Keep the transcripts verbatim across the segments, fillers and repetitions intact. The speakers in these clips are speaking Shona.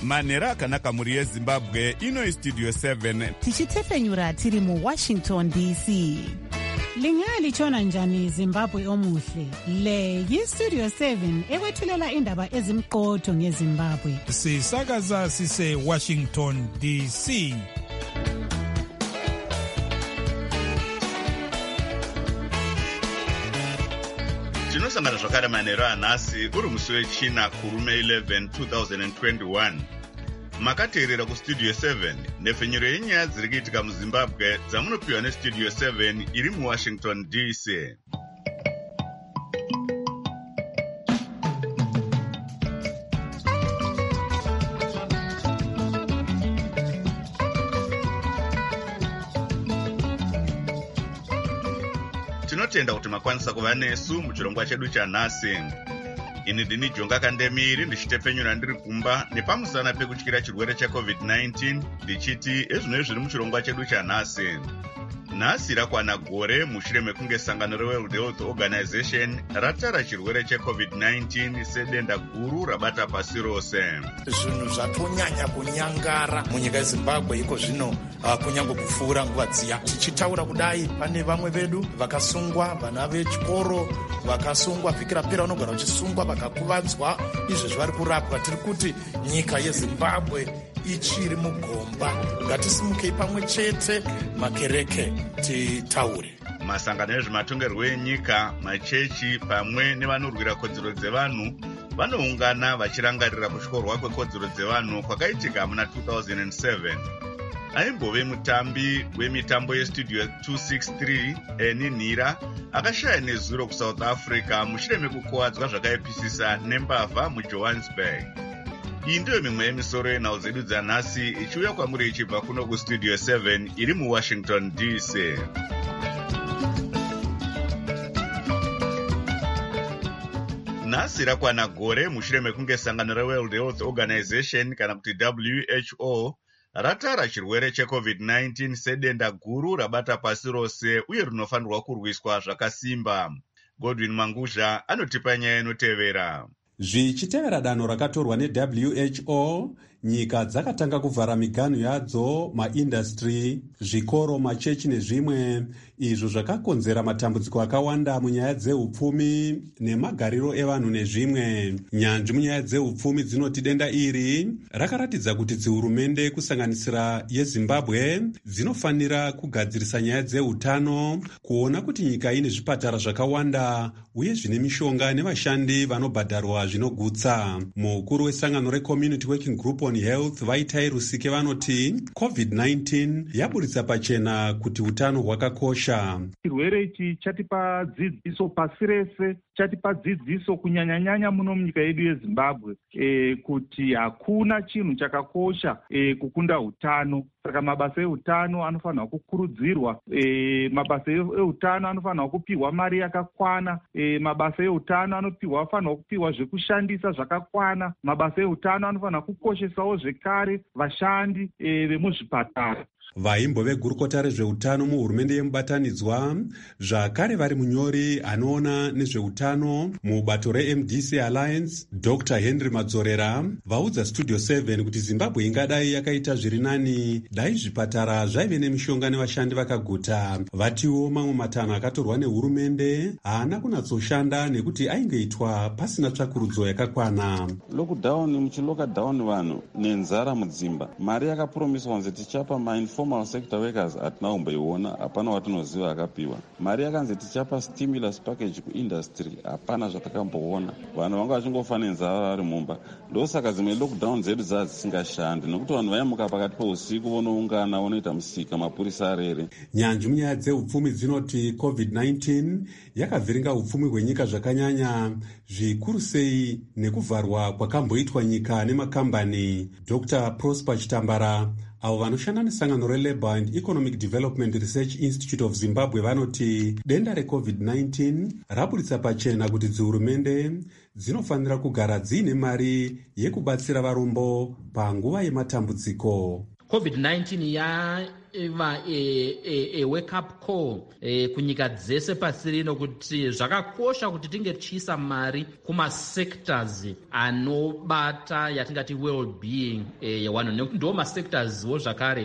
manhero akanaka mhuri yezimbabwe. Ino Studio seven tichitefenyura tiri muWashington D C. Lingalitshona njani Zimbabwe omuhle? Le yiStudio seven ekwethulela indaba ezimqotho ngeZimbabwe. Sisakaza sise Washington D C. tinosangana zvakare manhero anhasi uri musi wechina kurume eleven twenty twenty-one. Makateerera kuStudio seven nhefenyuro yenyaya dziri kuitika muZimbabwe dzamunopiwa neStudio seven iri muWashington D C. Tinotenda kuti makwanisa kuva nesu muchirongwa chedu chanhasi. Ini ndini Jonga Kandemiri ndichitefenyura ndiri kumba nepamusana pekutyira chirwere checovid nineteen ndichiti ezvino zviri muchirongwa chedu chanhasi. Nhasi rakwana gore mushure mekunge sangano reWorld Health Organization ratara chirwere checovid nineteen sedenda guru rabata pasi rose. Zvinhu zvatonyanya kunyangara munyika yeZimbabwe iko zvino uh, kunyange kupfuura nguva dziya. Tichitaura kudai pane vamwe vedu vakasungwa, vana vechikoro vakasungwa, vhiki rapera vanogara vachisungwa vakakuvadzwa, izvo vari kurapwa. Tiri kuti nyika yeZimbabwe ichiri mugomba. Ngatisimukei pamwe chete makereke titaure. Masangano ezvematongerwo enyika, machechi pamwe nevanorwira kodzero dzevanhu vanoungana vachirangarira kutyorwa kwekodzero dzevanhu kwakaitika muna two thousand seven. Aimbove mutambi wemitambo yeStudio two sixty-three Eni Nira akashaya nezuro kuSouth Africa mushure mekukuvadzwa zvakaipisisa nembavha muJohannesburg. Iyi ndiyo mimwe yemisoro yenhau dzedu dzanhasi ichiuya kwamuri ichibva kuno kuStudio seven iri muWashington D C. Nhasi rakwana gore mushure mekunge sangano reWorld Health Organization kana kuti W H O ratara chirwere checovid nineteen sedenda guru rabata pasi rose uye rinofanirwa kurwiswa zvakasimba. Godwin Manguzha anotipa nyaya inotevera. Zvichitevera danho rakatorwa neW H O, nyika dzakatanga kuvhara miganhu yadzo, maindastri, zvikoro, machechi nezvimwe. Izvo zvakakonzera matambudziko akawanda munyaya dzeupfumi nemagariro evanhu nezvimwe. Nyanzvi munyaya dzeupfumi dzinoti denda iri rakaratidza kuti dzihurumende kusanganisira yeZimbabwe dzinofanira kugadzirisa nyaya dzeutano, kuona kuti nyika ine zvipatara zvakawanda uye zvine mishonga nevashandi vanobhadharwa zvinogutsa. Mukuru wesangano reCommunity Working Group on Health Vaitai Rusike vanoti covid nineteen yaburitsa pachena kuti utano hwakakosha. Chirwere ichi chatipa dzidziso pasi rese, chatipa dzidziso kunyanya-nyanya muno munyika yedu yeZimbabwe e, kuti hakuna chinhu chakakosha e, kukunda utano. Saka mabasa eutano anofanirwa kukurudzirwa, e, mabasa eutano anofanirwa kupiwa mari yakakwana, e, mabasa eutano anopiwa anofanirwa kupiwa zvekushandisa zvakakwana, mabasa eutano anofanirwa kukoshesawo zvekare vashandi e, vemuzvipatara. Vaimbo vegurukota rezveutano muhurumende yemubatanidzwa zvakare vari munyori anoona nezveutano mubato reM D C Alliance Doctor Henry Madzorera vaudza Studio seven kuti Zimbabwe ingadai yakaita zviri nani dai zvipatara zvaive nemishonga nevashandi vakaguta. Vatiwo mamwe matanho akatorwa nehurumende haana kunatsoshanda nekuti aingeitwa pasina tsvakurudzo yakakwana. Lockdown muchiloka down vanhu nenzara mudzimba, mari yakapromiswa kunzi tichapa ma-informal sector workers hatina kumboiona, hapana watinoziva akapiwa. Mari yakanzi tichapa stimulus package kuindustry, hapana zvatakamboona. Vanhu vanga vachingofa nenzara vari mumba. Ndosaka dzimwe lockdown dzedu dzava dzisingashandi nekuti vanhu vaimuka pakati peusiku vonoungana vonoita musika, mapurisa arere. Nyanzvi munyaya dzeupfumi dzinoti covid nineteen yakavhiringa upfumi hwenyika zvakanyanya, zvikuru sei nekuvharwa kwakamboitwa nyika nemakambani. Doctor Prosper Chitambara avo vanoshanda nesangano reLabour and Economic Development Research Institute of Zimbabwe vanoti denda recovid nineteen raburitsa pachena kuti dzihurumende dzinofanira kugara dziine mari yekubatsira varombo panguva yematambudziko. covid nineteen a wake up call kunyika dzese pasi rino kuti zvakakosha kuti tinge tichiisa mari kumasectors anobata yatingati well-being yewanhu, nekuti ndo masectorswo zvakare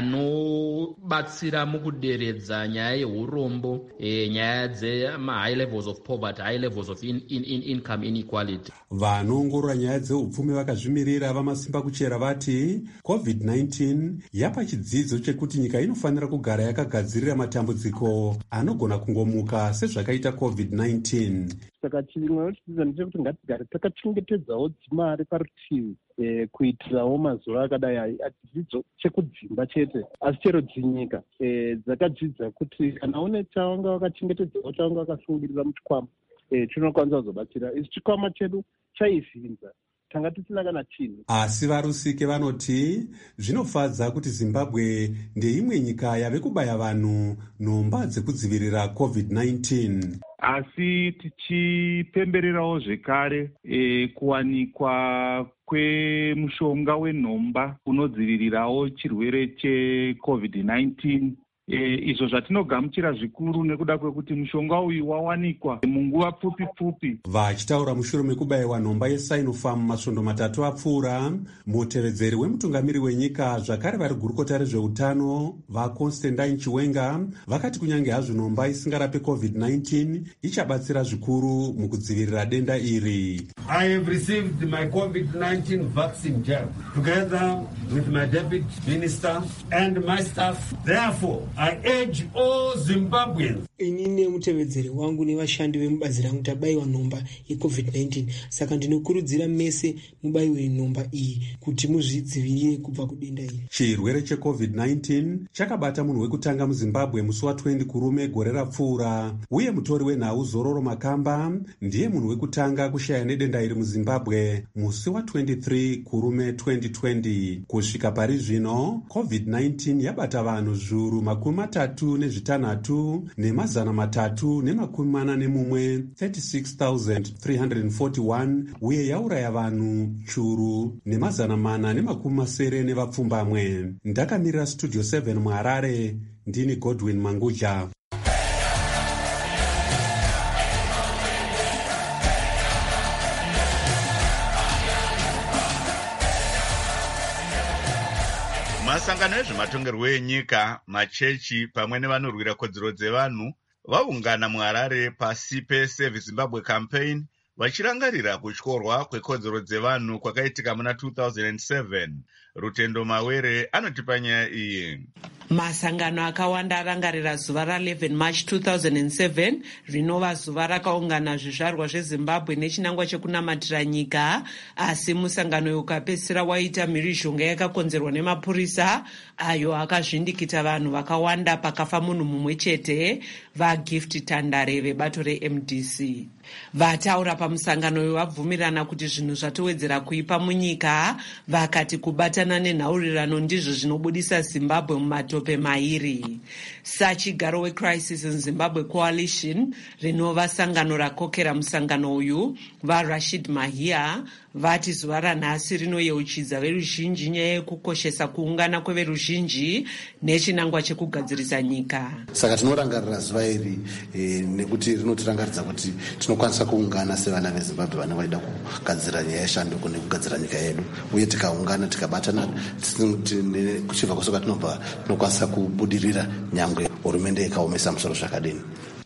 anobatsira mukuderedza nyaya yeurombo, e, nyaya dzema-high levels of poverty, high levels of in, in, in income inequality. Vanoongorora nyaya dzeupfumi vakazvimirira vamasimba kuchera vati covid nineteen yapa chidzidzo chekuti nyika inofanira kugara yakagadzirira matambudziko anogona kungomuka sezvakaita covid nineteen. Saka chimwe chidzidzo ndechekuti ngatigare takachengetedzawo dzimari parutivi E, kuitirawo mazuva akadai adzidzo chekudzimba chete, asi chero dzinyika e, dzakadzidza kuti kana une chawanga wakachengetedzawo chawanga wakasungirira muchikwama e, chinokwanisa kuzobatsira. Isu chikwama chedu chaivhinza, tanga tisina kana chinhu. Asi varusike vanoti zvinofadza kuti Zimbabwe ndeimwe nyika yave kubaya vanhu nhomba dzekudzivirira covid nineteen. Asi tichipembererawo zvekare e, kuwanikwa kwemushonga wenhomba unodzivirirawo chirwere checovid nineteen. E, izvo zvatinogamuchira zvikuru nekuda kwekuti mushonga uyu wawanikwa munguva pfupi pfupi. Vachitaura mushure mekubayiwa nhomba yeSinopharm masvondo matatu apfuura, mutevedzeri wemutungamiri wenyika zvakare vari gurukota rezveutano vaConstantine Chiwenga vakati kunyange hazvo nhomba isingarape covid nineteen ichabatsira zvikuru mukudzivirira denda iri. I have received my covid nineteen vaccine jab together with my deputy minister and my staff. Therefore, I urge all Zimbabweans. Inini mutevedzeri wangu nevashandi vemubazi rangu tabayiwa nhomba yecovid nineteen. Saka ndinokurudzira mese mubayiwe nhomba iyi kuti muzvidzivirire kubva kudenda iri. Chirwere checovid nineteen chakabata munhu wekutanga muZimbabwe musi wa20 kurume gore rapfuura, uye mutori wenhau Zororo Makamba ndiye munhu wekutanga kushaya nedenda iri muZimbabwe musi wa23 kurume twenty twenty. Kusvika pari zvino covid nineteen yabata vanhu zviuru makumi matatu nezvitanhatu nemazana matatu nemakumi mana nemumwe thirty-six thousand three hundred forty-one, uye yauraya vanhu churu nemazana mana nemakumi masere nevapfumbamwe. Ndakamirira studio seven muHarare, ndini Godwin Manguja. Masangano ezvematongerwo enyika, machechi pamwe nevanorwira kodzero dzevanhu vaungana muHarare pasi peSave Zimbabwe campaign vachirangarira kutyorwa kwekodzero dzevanhu kwakaitika muna two thousand seven. Rutendo Mawere anotipa nyaya iyi. Masangano akawanda arangarira zuva ra11 March two thousand seven rinova zuva rakaungana zvizvarwa zveZimbabwe nechinangwa chekunamatira nyika, asi musangano ukapedzisira waita mhirizhonga yakakonzerwa nemapurisa ayo akazvindikita vanhu vakawanda, pakafa munhu mumwe chete, vaGift Tandare vebato reM D C. Vataura pamusangano uyu vabvumirana kuti zvinhu zvatowedzera kuipa munyika, vakati kubatana nenhaurirano ndizvo zvinobudisa Zimbabwe mumatope mairi. Sachigaro weCrisis in Zimbabwe Coalition rinova sangano rakokera musangano uyu, vaRashid Mahia vati zuva ranhasi rinoyeuchidza veruzhinji nyaya yekukoshesa kuungana kweveruzhinji nechinangwa chekugadzirisa nyika. Saka tinorangarira zuva iri e, nekuti rinotirangaridza kuti tinokwanisa kuungana sevana veZimbabwe vane vaida kugadzira nyaya yeshanduko nekugadzira nyika yedu, uye tikaungana tikabatana kuchibva kusoka tinobva tinokwanisa kubudirira nyangwe hurumende ikaomesa musoro zvakadini.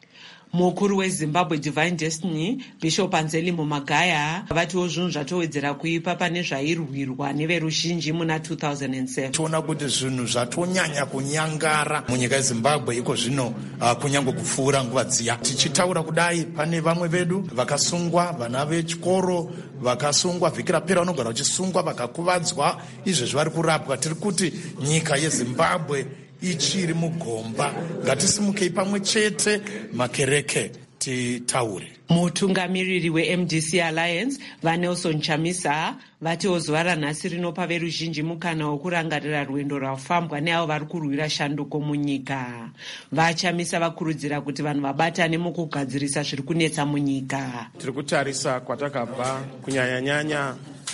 Mukuru weZimbabwe Divine Destiny Bishop Anzelmo Magaya vatiwo zvinhu zvatowedzera kuipa pane zvairwirwa neveruzhinji muna two thousand seven. Toona kuti zvinhu zvatonyanya kunyangara munyika yeZimbabwe iko zvino uh, kunyange kupfuura nguva dziya. Tichitaura kudai pane vamwe vedu vakasungwa, vana vechikoro vakasungwa, vhiki rapera vanogara vachisungwa vakakuvadzwa, izvezvi vari kurapwa. Tiri kuti nyika yeZimbabwe ichiri mugomba, ngatisimukei pamwe chete makereke titaure. Mutungamiriri weM D C Alliance vaNelson Chamisa vatiwo zuva ranhasi rinopa veruzhinji mukana wokurangarira rwendo rwafambwa neavo vari kurwira shanduko munyika. VaChamisa vakurudzira kuti vanhu vabatane mukugadzirisa zviri kunetsa munyika. Tiri kutarisa kwatakabva kunyanyanyanya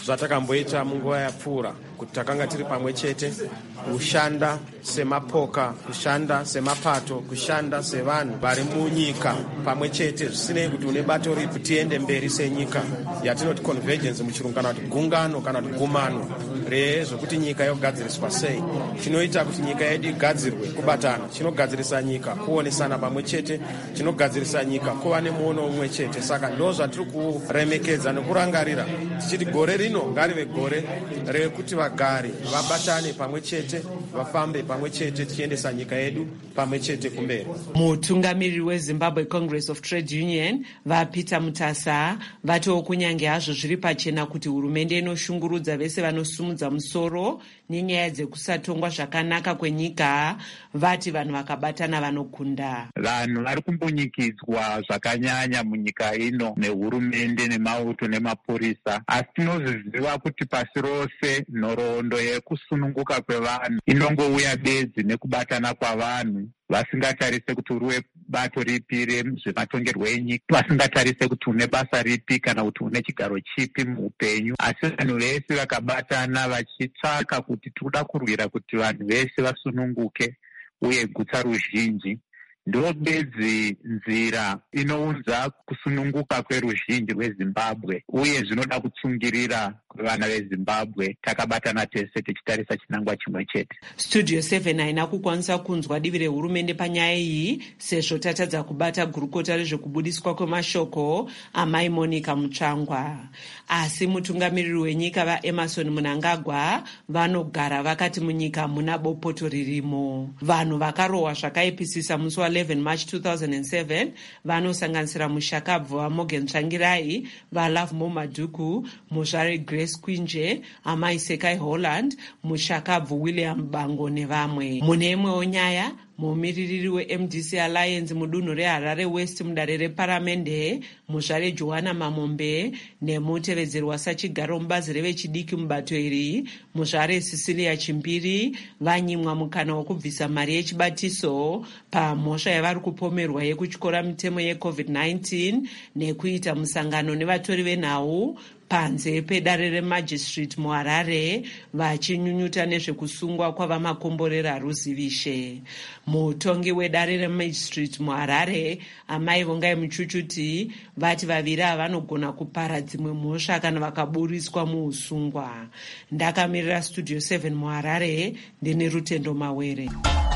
zvatakamboita munguva yapfuura, kuti takanga tiri pamwe chete kushanda semapoka, kushanda semapato, kushanda sevanhu vari munyika pamwe chete, zvisinei kuti une bato ripi, tiende mberi senyika yatinoti convergence muchirungu, kana kuti gungano kana kuti gumano rezvokuti nyika yogadziriswa sei. Chinoita kuti nyika yedu igadzirwe kubatana, chinogadzirisa nyika kuonesana pamwe chete, chinogadzirisa nyika kuva nemuono umwe chete. Saka ndo zvatiri kuremekedza nekurangarira tichiti gore rino ngarive gore rekuti vagari vabatane pamwe chete, vafambe pamwe chete, tichiendesa nyika yedu pamwe chete kumberi. Mutungamiriri weZimbabwe Congress of Trade Union vaPeter Mutasa vatiwo kunyange hazvo zviri pachena kuti hurumende inoshungurudza vese vanosumudza musoro nenyaya dzekusatongwa zvakanaka kwenyika, vati vanhu vakabatana vanokunda. Vanhu vari kumbunyikidzwa zvakanyanya munyika ino nehurumende nemauto nemapurisa, asi tinozviziva kuti pasi rose nhoroondo yekusununguka kwevanhu inongouya bedzi nekubatana kwavanhu, vasingatarise kuti uri webato ripi rezvematongerwo enyika, vasingatarise kuti une basa ripi kana kuti une chigaro chipi muupenyu, asi vanhu vese vakabatana vachitsvaka kuti tikuda kurwira kuti vanhu vese vasununguke uye gutsa ruzhinji. Ndo bedzi nzira inounza kusununguka kweruzhinji rweZimbabwe, uye zvinoda kutsungirira kwevana veZimbabwe takabatana tese tichitarisa chinangwa chimwe chete. Studio seven haina kukwanisa kunzwa divi rehurumende panyaya iyi sezvo tatadza kubata gurukota rezvekubudiswa kwemashoko amai Monica Mutsvangwa. Asi mutungamiriri wenyika vaEmmerson Mnangagwa vanogara vakati munyika muna bopoto ririmo. Vanhu vakarohwa zvakaipisisa musi wa eleven March two thousand seven vanosanganisira mushakabvu vaMorgan Tsvangirai, vaLove Momaduku, muzvare Grace Kwinje, amai Sekai Holland, mushakabvu William Bango nevamwe. Mune imwewo nyaya, mumiririri weM D C Alliance mudunhu reHarare West mudare reparamende, muzvare Johanna Mamombe nemutevedzeri wasachigaro mubazi revechidiki mubato iri, muzvare Cecilia Chimbiri, vanyimwa mukana wokubvisa mari yechibatiso pamhosva yavari kupomerwa yekutyora mitemo yeCovid nineteen nekuita musangano nevatori venhau panze pedare remajistrate muHarare vachinyunyuta nezvekusungwa kwavamakomborera ruzivishe. Mutongi wedare remajistrate muHarare amai Vongai Muchuchuti vati vaviri vanogona kupara dzimwe mhosva kana vakaburiswa muusungwa. Ndakamirira Studio seven muHarare, ndine Rutendo Mawere.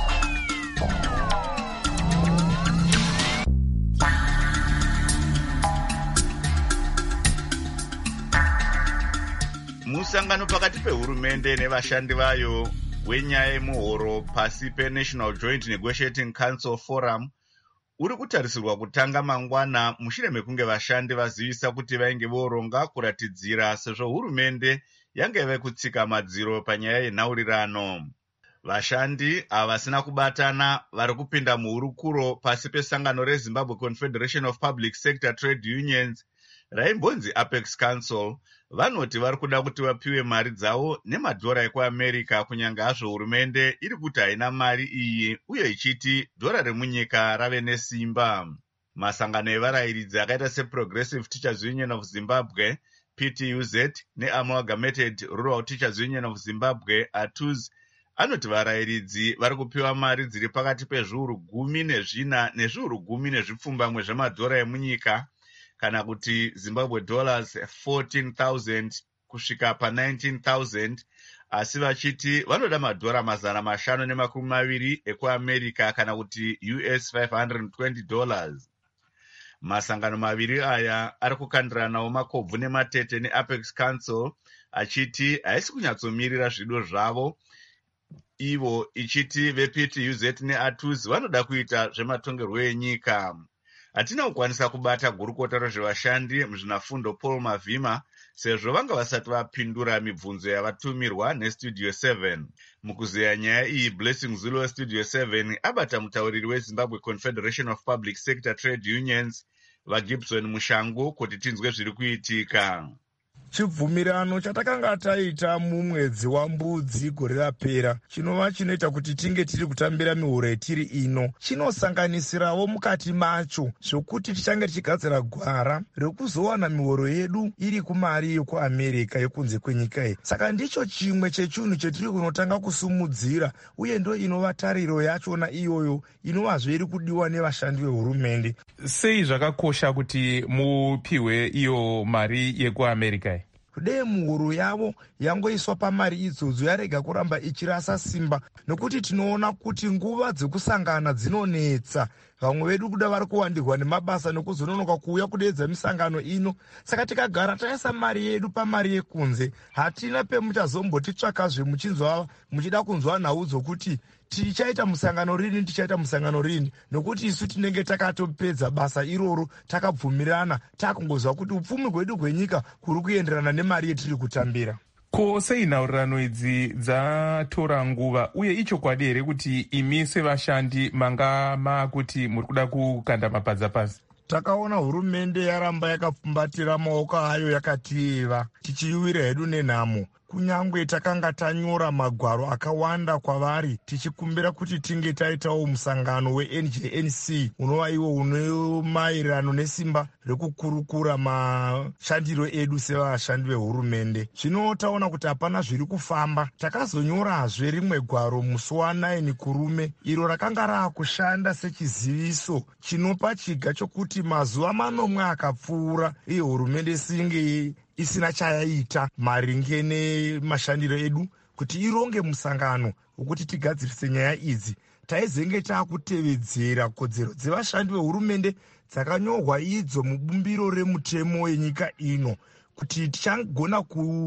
Musangano pakati pehurumende nevashandi vayo wenyaya yemuhoro pasi peNational Joint Negotiating Council Forum uri kutarisirwa kutanga mangwana mushure mekunge vashandi vazivisa kuti vainge voronga kuratidzira sezvo hurumende yange yave kutsika madziro panyaya yenhaurirano. Vashandi havasina kubatana vari kupinda muhurukuro pasi pesangano reZimbabwe Confederation of Public Sector Trade Unions raimbonzi Apex Council vanoti vari kuda kuti vapiwe mari dzavo nemadhora ekuAmerica, kunyange hazvo hurumende iri kuti haina mari iyi uye ichiti dhora remunyika rave nesimba. Masangano evarayiridzi akaita seProgressive Teachers Union of Zimbabwe P T U Z neAmalgamated Rural Teachers Union of Zimbabwe A T U Z anoti varayiridzi vari kupiwa mari dziri pakati pezviuru gumi nezvina nezviuru gumi nezvipfumbamwe zvemadhora emunyika, kana kuti Zimbabwe dollars fourteen thousand kusvika pa nineteen thousand, asi vachiti vanoda madhora mazana mashanu nemakumi maviri ekuAmerica kana kuti U S five hundred twenty dollars. Masangano maviri aya ari kukandiranawo makobvu nematete neApex Council achiti haisi kunyatsomirira zvido zvavo ivo, ichiti veP T U Z neA T U Z vanoda kuita zvematongerwo enyika. Hatina kukwanisa kubata gurukota rezvevashandi muzvinafundo Paul Mavhima sezvo vanga vasati vapindura mibvunzo yavatumirwa neStudio seven. Mukuzeya nyaya iyi, Blessing Zulu weStudio seven abata mutauriri weZimbabwe Confederation of Public Sector Trade Unions vaGibson Mushangu kuti tinzwe zviri kuitika. chibvumirano chatakanga taita mumwedzi wambudzi gore rapera chinova chinoita kuti tinge tiri kutambira mihuro yetiri ino chinosanganisirawo mukati macho zvokuti tichange tichigadzira gwara rekuzowana mihoro yedu iri kumari yekuamerica yekunze kwenyika iyi. Saka ndicho chimwe chechinhu chetiri kunotanga kusumudzira, uye ndo inova tariro yachona iyoyo inovazve iri kudiwa nevashandi vehurumende. Sei zvakakosha kuti mupiwe iyo mari yekuamerica? Dei muhuro yavo yangoiswa pamari idzodzo yarega kuramba ichirasa simba, nokuti tinoona kuti nguva dzekusangana dzinonetsa. Vamwe vedu kuda vari kuwandirwa nemabasa nekuzononoka kuuya kudeedza misangano ino. Saka tikagara taisa mari yedu pamari yekunze, hatina pemuchazombotitsvakazve muchinzwa muchida kunzwa nhau dzokuti tichaita musangano rini tichaita musangano rini, nokuti isu tinenge takatopedza basa iroro, takabvumirana, takungozwa kuti upfumi hwedu hwenyika kuri kuenderana nemari yetiri kutambira. Ko sei nhaurirano idzi dzatora nguva, uye ichokwadi here kuti imi sevashandi manga makuti muri kuda kukanda mapadza pasi? Takaona hurumende yaramba yakapfumbatira maoko ayo yakatieva, tichiuwira hedu nenhamo. Kunyangwe takanga tanyora magwaro akawanda kwavari tichikumbira kuti tinge taitawo musangano we-N J N C unova iwo une maererano nesimba rekukurukura mashandiro edu sevashandi vehurumende. Zvino taona kuti hapana zviri kufamba. Takazonyorazve rimwe gwaro musi wanayini kurume iro rakanga raakushanda sechiziviso chinopa chiga chokuti mazuva manomwe akapfuura iye hurumende singe isina chayaita maringe nemashandiro edu kuti ironge musangano wokuti tigadzirise nyaya idzi. Taizenge taakutevedzera kodzero dzevashandi vehurumende dzakanyorwa idzo mubumbiro remutemo yenyika ino, kuti tichagona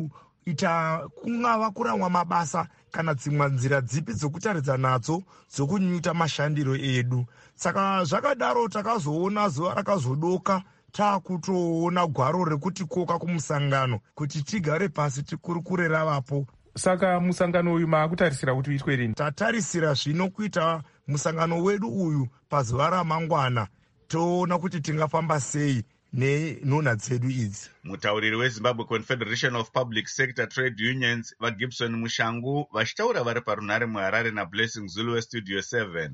kuita kungava kuramwa mabasa kana dzimwe nzira dzipi dzokutaridza nadzo dzokunyunyuta mashandiro edu. Saka zvakadaro takazoona zuva rakazodoka taakutoona gwaro rekuti koka kumusangano kuti tigare pasi tikurukure ravapo. Saka musangano uyu maakutarisira kuti uitwe rini? Tatarisira zvino kuita musangano wedu uyu pazuva ramangwana, toona kuti tingafamba sei nenhonha dzedu idzi. Mutauriri weZimbabwe Confederation of Public Sector Trade Unions vaGibson Mushangu vachitaura vari parunhare muHarare naBlessing Zulu weStudio seven.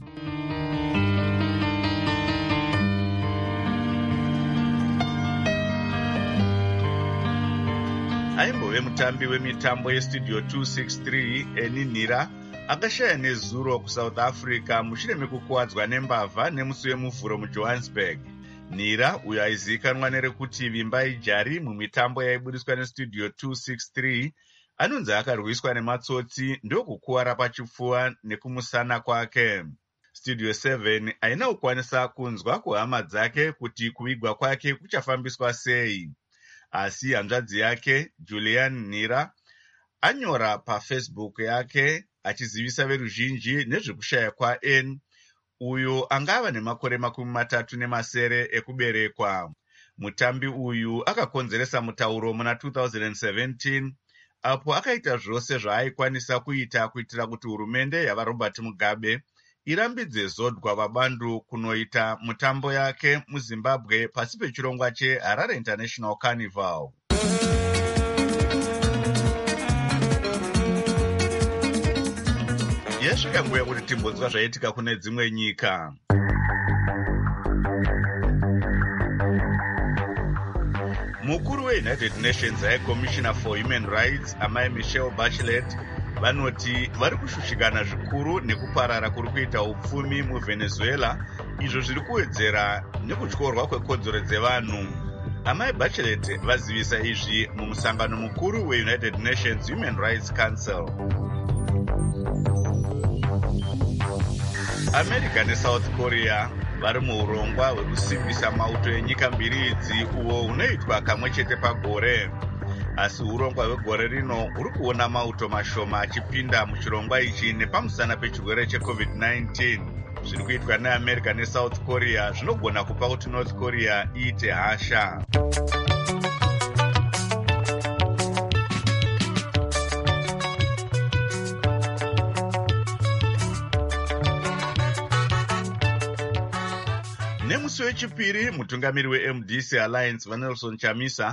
Aimbove mutambi wemitambo yestudio two sixty-three Eni Nira akashaya nezuro kuSouth Africa mushure mekukuwadzwa nembavha nemusi wemuvhuro muJohannesburg. Nira uyo aizivikanwa nerekuti Vimbai Jari mumitambo yaibudiswa nestudio two sixty-three anonzi akarwiswa nematsotsi ndokukuwara pachipfuva nekumusana kwake. Studio seven haina kukwanisa kunzwa kuhama dzake kuti kuvigwa kwake kuchafambiswa sei. Asi hanzvadzi yake Julian Nira anyora paFacebook yake achizivisa veruzhinji nezvekushaya kwaN uyo angava nemakore makumi matatu nemasere ekuberekwa. Mutambi uyu akakonzeresa mutauro muna two thousand seventeen apo akaita zvose zvaaikwanisa kuita kuitira kuti hurumende yavaRobert Mugabe irambidze zodwa vabandu kunoita mutambo yake muZimbabwe pasi pechirongwa cheHarare International Carnival. Yasvika nguva yekuti timbonzwa zvaitika kune dzimwe nyika. Mukuru weUnited Nations High Commissioner for Human Rights amai Michelle Bachelet vanoti vari kushushikana zvikuru nekuparara kuri kuita upfumi muVenezuela, izvo zviri kuwedzera nekutyorwa kwekodzero dzevanhu. Amai Bachelet vazivisa izvi mumusangano mukuru weUnited Nations Human Rights Council. America neSouth Korea vari muurongwa hwekusimbisa mauto enyika mbiri idzi uwo unoitwa kamwe chete pagore. Asi urongwa hwegore rino uri kuona mauto mashoma achipinda muchirongwa ichi nepamusana pechirwere checovid nineteen. Zviri kuitwa neAmerica neSouth Korea zvinogona kupa kuti North Korea iite hasha. Nemusi wechipiri mutungamiri weM D C Alliance vaNelson Chamisa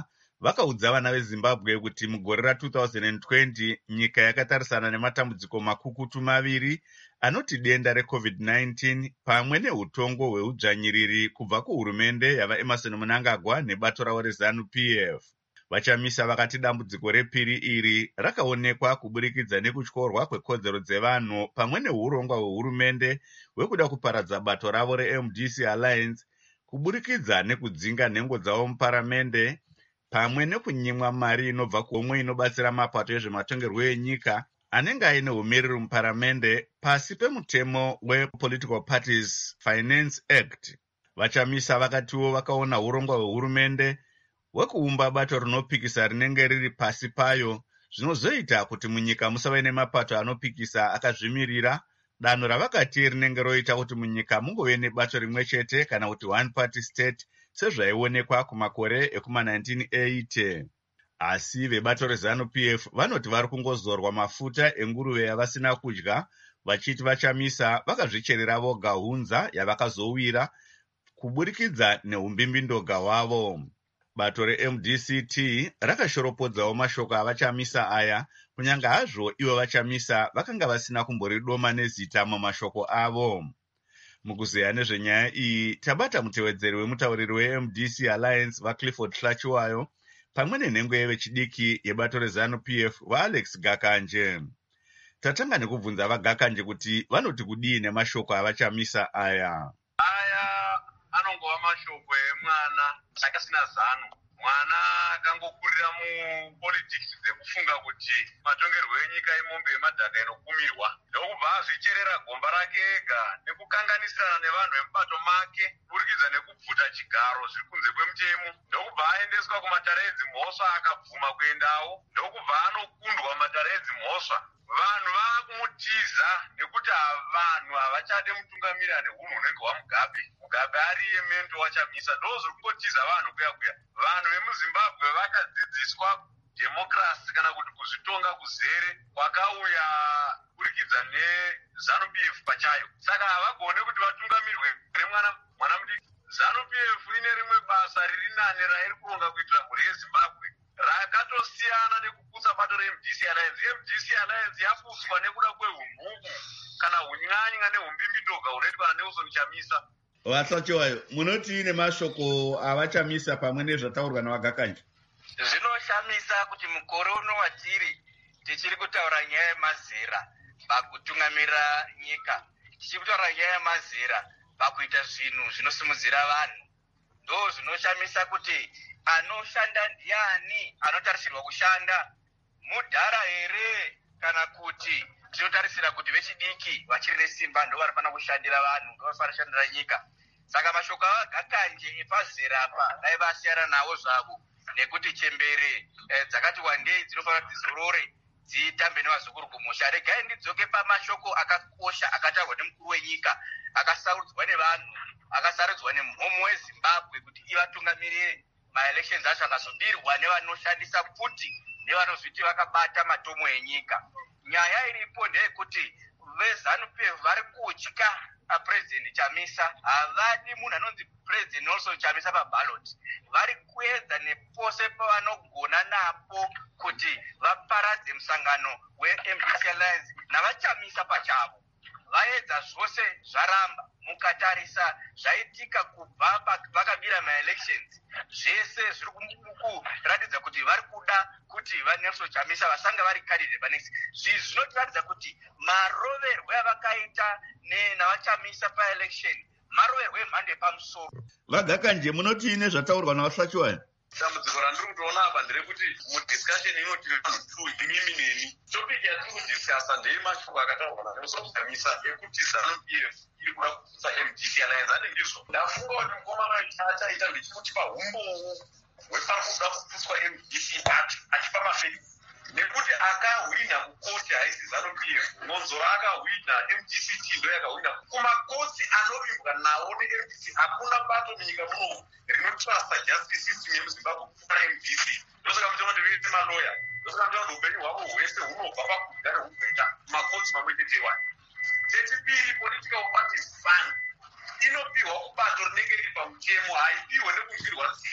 vakaudza vana vezimbabwe kuti mugore ra two thousand twenty nyika yakatarisana nematambudziko makukutu maviri anoti denda recovid nineteen pamwe neutongo hweudzvanyiriri kubva kuhurumende yavaemerson mnangagwa nebato ravo rezanu P F. Vachamisa vakati dambudziko repiri iri rakaonekwa kuburikidza nekutyorwa kwekodzero dzevanhu pamwe neurongwa hwehurumende hwekuda kuparadza bato ravo reM D C Alliance kuburikidza nekudzinga nhengo dzavo muparamende pamwe nekunyimwa mari inobva kuomwe inobatsira mapato ezvematongerwo enyika anenge aine umiriri muparamende pasi pemutemo wePolitical Parties Finance Act. Vachamisa vakatiwo vakaona urongwa hwehurumende hwekuumba bato rinopikisa rinenge riri pasi payo zvinozoita kuti munyika musave nemapato anopikisa akazvimirira, danho ravakati rinenge roita kuti munyika mungove nebato rimwe chete kana kuti one party state sezvaionekwa kumakore ekuma nineteen eighty. Asi vebato rezanu P F vanoti vari kungozorwa mafuta enguruve yavasina kudya, vachiti vachamisa vakazvicherera voga hunza yavakazowira kuburikidza neumbimbindoga hwavo. Bato reM D C T rakashoropodzawo mashoko avachamisa aya, kunyange hazvo ivo vachamisa vakanga vasina kumboridoma nezita mumashoko avo. Mukuzeya nezvenyaya iyi tabata mutevedzeri wemutauriri weM D C Alliance vaClifford Hlachiwayo pamwe nenhengo yevechidiki yebato rezanu P F vaAlex Gakanje. Tatanga nekubvunza vaGakanje kuti vanoti kudii nemashoko avachamisa aya. Aya anongova mashoko emwana akasina zano. Mwana akangokurira mupolitics dzekufunga kuti matongerwo enyika imombe yemadhaka inokumirwa ndokubva azvicherera gomba rake ega nekukanganisirana nevanhu vemubato make kuburikidza nekubvuta chigaro zviri kunze kwemutemo, ndokubva aendeswa kumatare edzimhosva akabvuma kuendawo, ndokubva anokundwa matare edzimhosva. Vanhu vakumutiza nekuti vanhu havachade mutungamirira nehunhu hunenge hwamugabe. Mugabe ariye mendo wachamisa, ndozviri kungotiza vanhu kuya kuya. Vanhu vemuZimbabwe vakadzidziswa democracy kana kuti kuzvitonga kuzere kwakauya kuburikidza nezanu P F pachayo. Saka havagone kuti vatungamirwe nemwana mwana mudiki. Zanu P F ine rimwe basa riri nane rairi kuronga kuitira mhuri yeZimbabwe rakatosiyana nekuputsa bato reM D C Alliance. M D C Alliance yaputswa nekuda kwehunhuku kana hunyanya nehumbimbidoga hunoitwa naNelson Chamisa. Vahlachiwayo, munoti ine mashoko avachamisa pamwe nezvataurwa navaGakanje. Zvinoshamisa kuti mukore uno watiri tichiri kutaura nyaya yemazera pakutungamirira nyika, tichiri kutaura nyaya yemazera pakuita zvinhu zvinosimudzira vanhu. Ndo zvinoshamisa kuti anoshanda ndiani, anotarisirwa kushanda mudhara here kana kuti tinotarisira kuti vechidiki vachiri nesimba ndo vanofana kushandira vanhu, ndo vanofana kushandira nyika. Saka mashoko avaGakanje epazera apa dai vasiyana nawo zvavo, nekuti chembere eh, dzakati wandei dzinofana dzizorore dzitambe nevazukuru kumusha. Regai ndidzoke pamashoko akakosha akataurwa nemukuru wenyika, akasarudzwa nevanhu, akasarudzwa nemhomo weZimbabwe kuti ivatungamirire. Maelections acho akazobirwa nevanoshandisa futi nevanozviti vakabata matomo enyika. Nyaya iripo ndeyekuti vezanu P F vari kutya aPresident Chamisa, havadi munhu anonzi President Nelson Chamisa paballot. Vari kuedza nepose pavanogona napo kuti vaparadze musangano weM D C Alliance navachamisa pachavo. Vaedza zvose zvaramba, mukatarisa zvaitika kubva vakabira maelections, zvese zviri kuratidza kuti vari kuda kuti vaNelson Chamisa vasange vari candidate panext. Zvi zvinotiratidza kuti maroverwo avakaita navachamisa paelection maroverwo emhando yepamusoro. VaGakanje, munoti ine zvataurwa navaHlachiwayo. Dambudziko randiri kutoona apa nderekuti mudiscussion inoti vanhu two imimi neni, topic yatiri kudiscasa ndeyemashoko akataurwa naNelson Chamisa ekuti zanu P F iri kuda kuputsa M D C Alliance. Ane ndizvo ndafunga kuti mukomana achaita ndichikuti pahumbowo hwepari kuda kuputswa M D C pacho achipa mafeki, nekuti akahwina kukoti haisi zanu P F. Ngonzoro akahwina, M D C T ndo yakahwina. Kumakoti anovimbwa nawo neM D C hakuna bato munyika muno rinotrusta justice system yemuZimbabwe kupfuura M D C. Ndosaka mutoona kuti vese maloya, ndosaka mutoona kuti upenyu hwavo hwese hunobva pakudya nehubveta makoti mamwe chete wani. Chechipiri, political parties fund inopiwa kubato rinenge riri pamutemo, haipiwe nekunzwirwa tsitsi.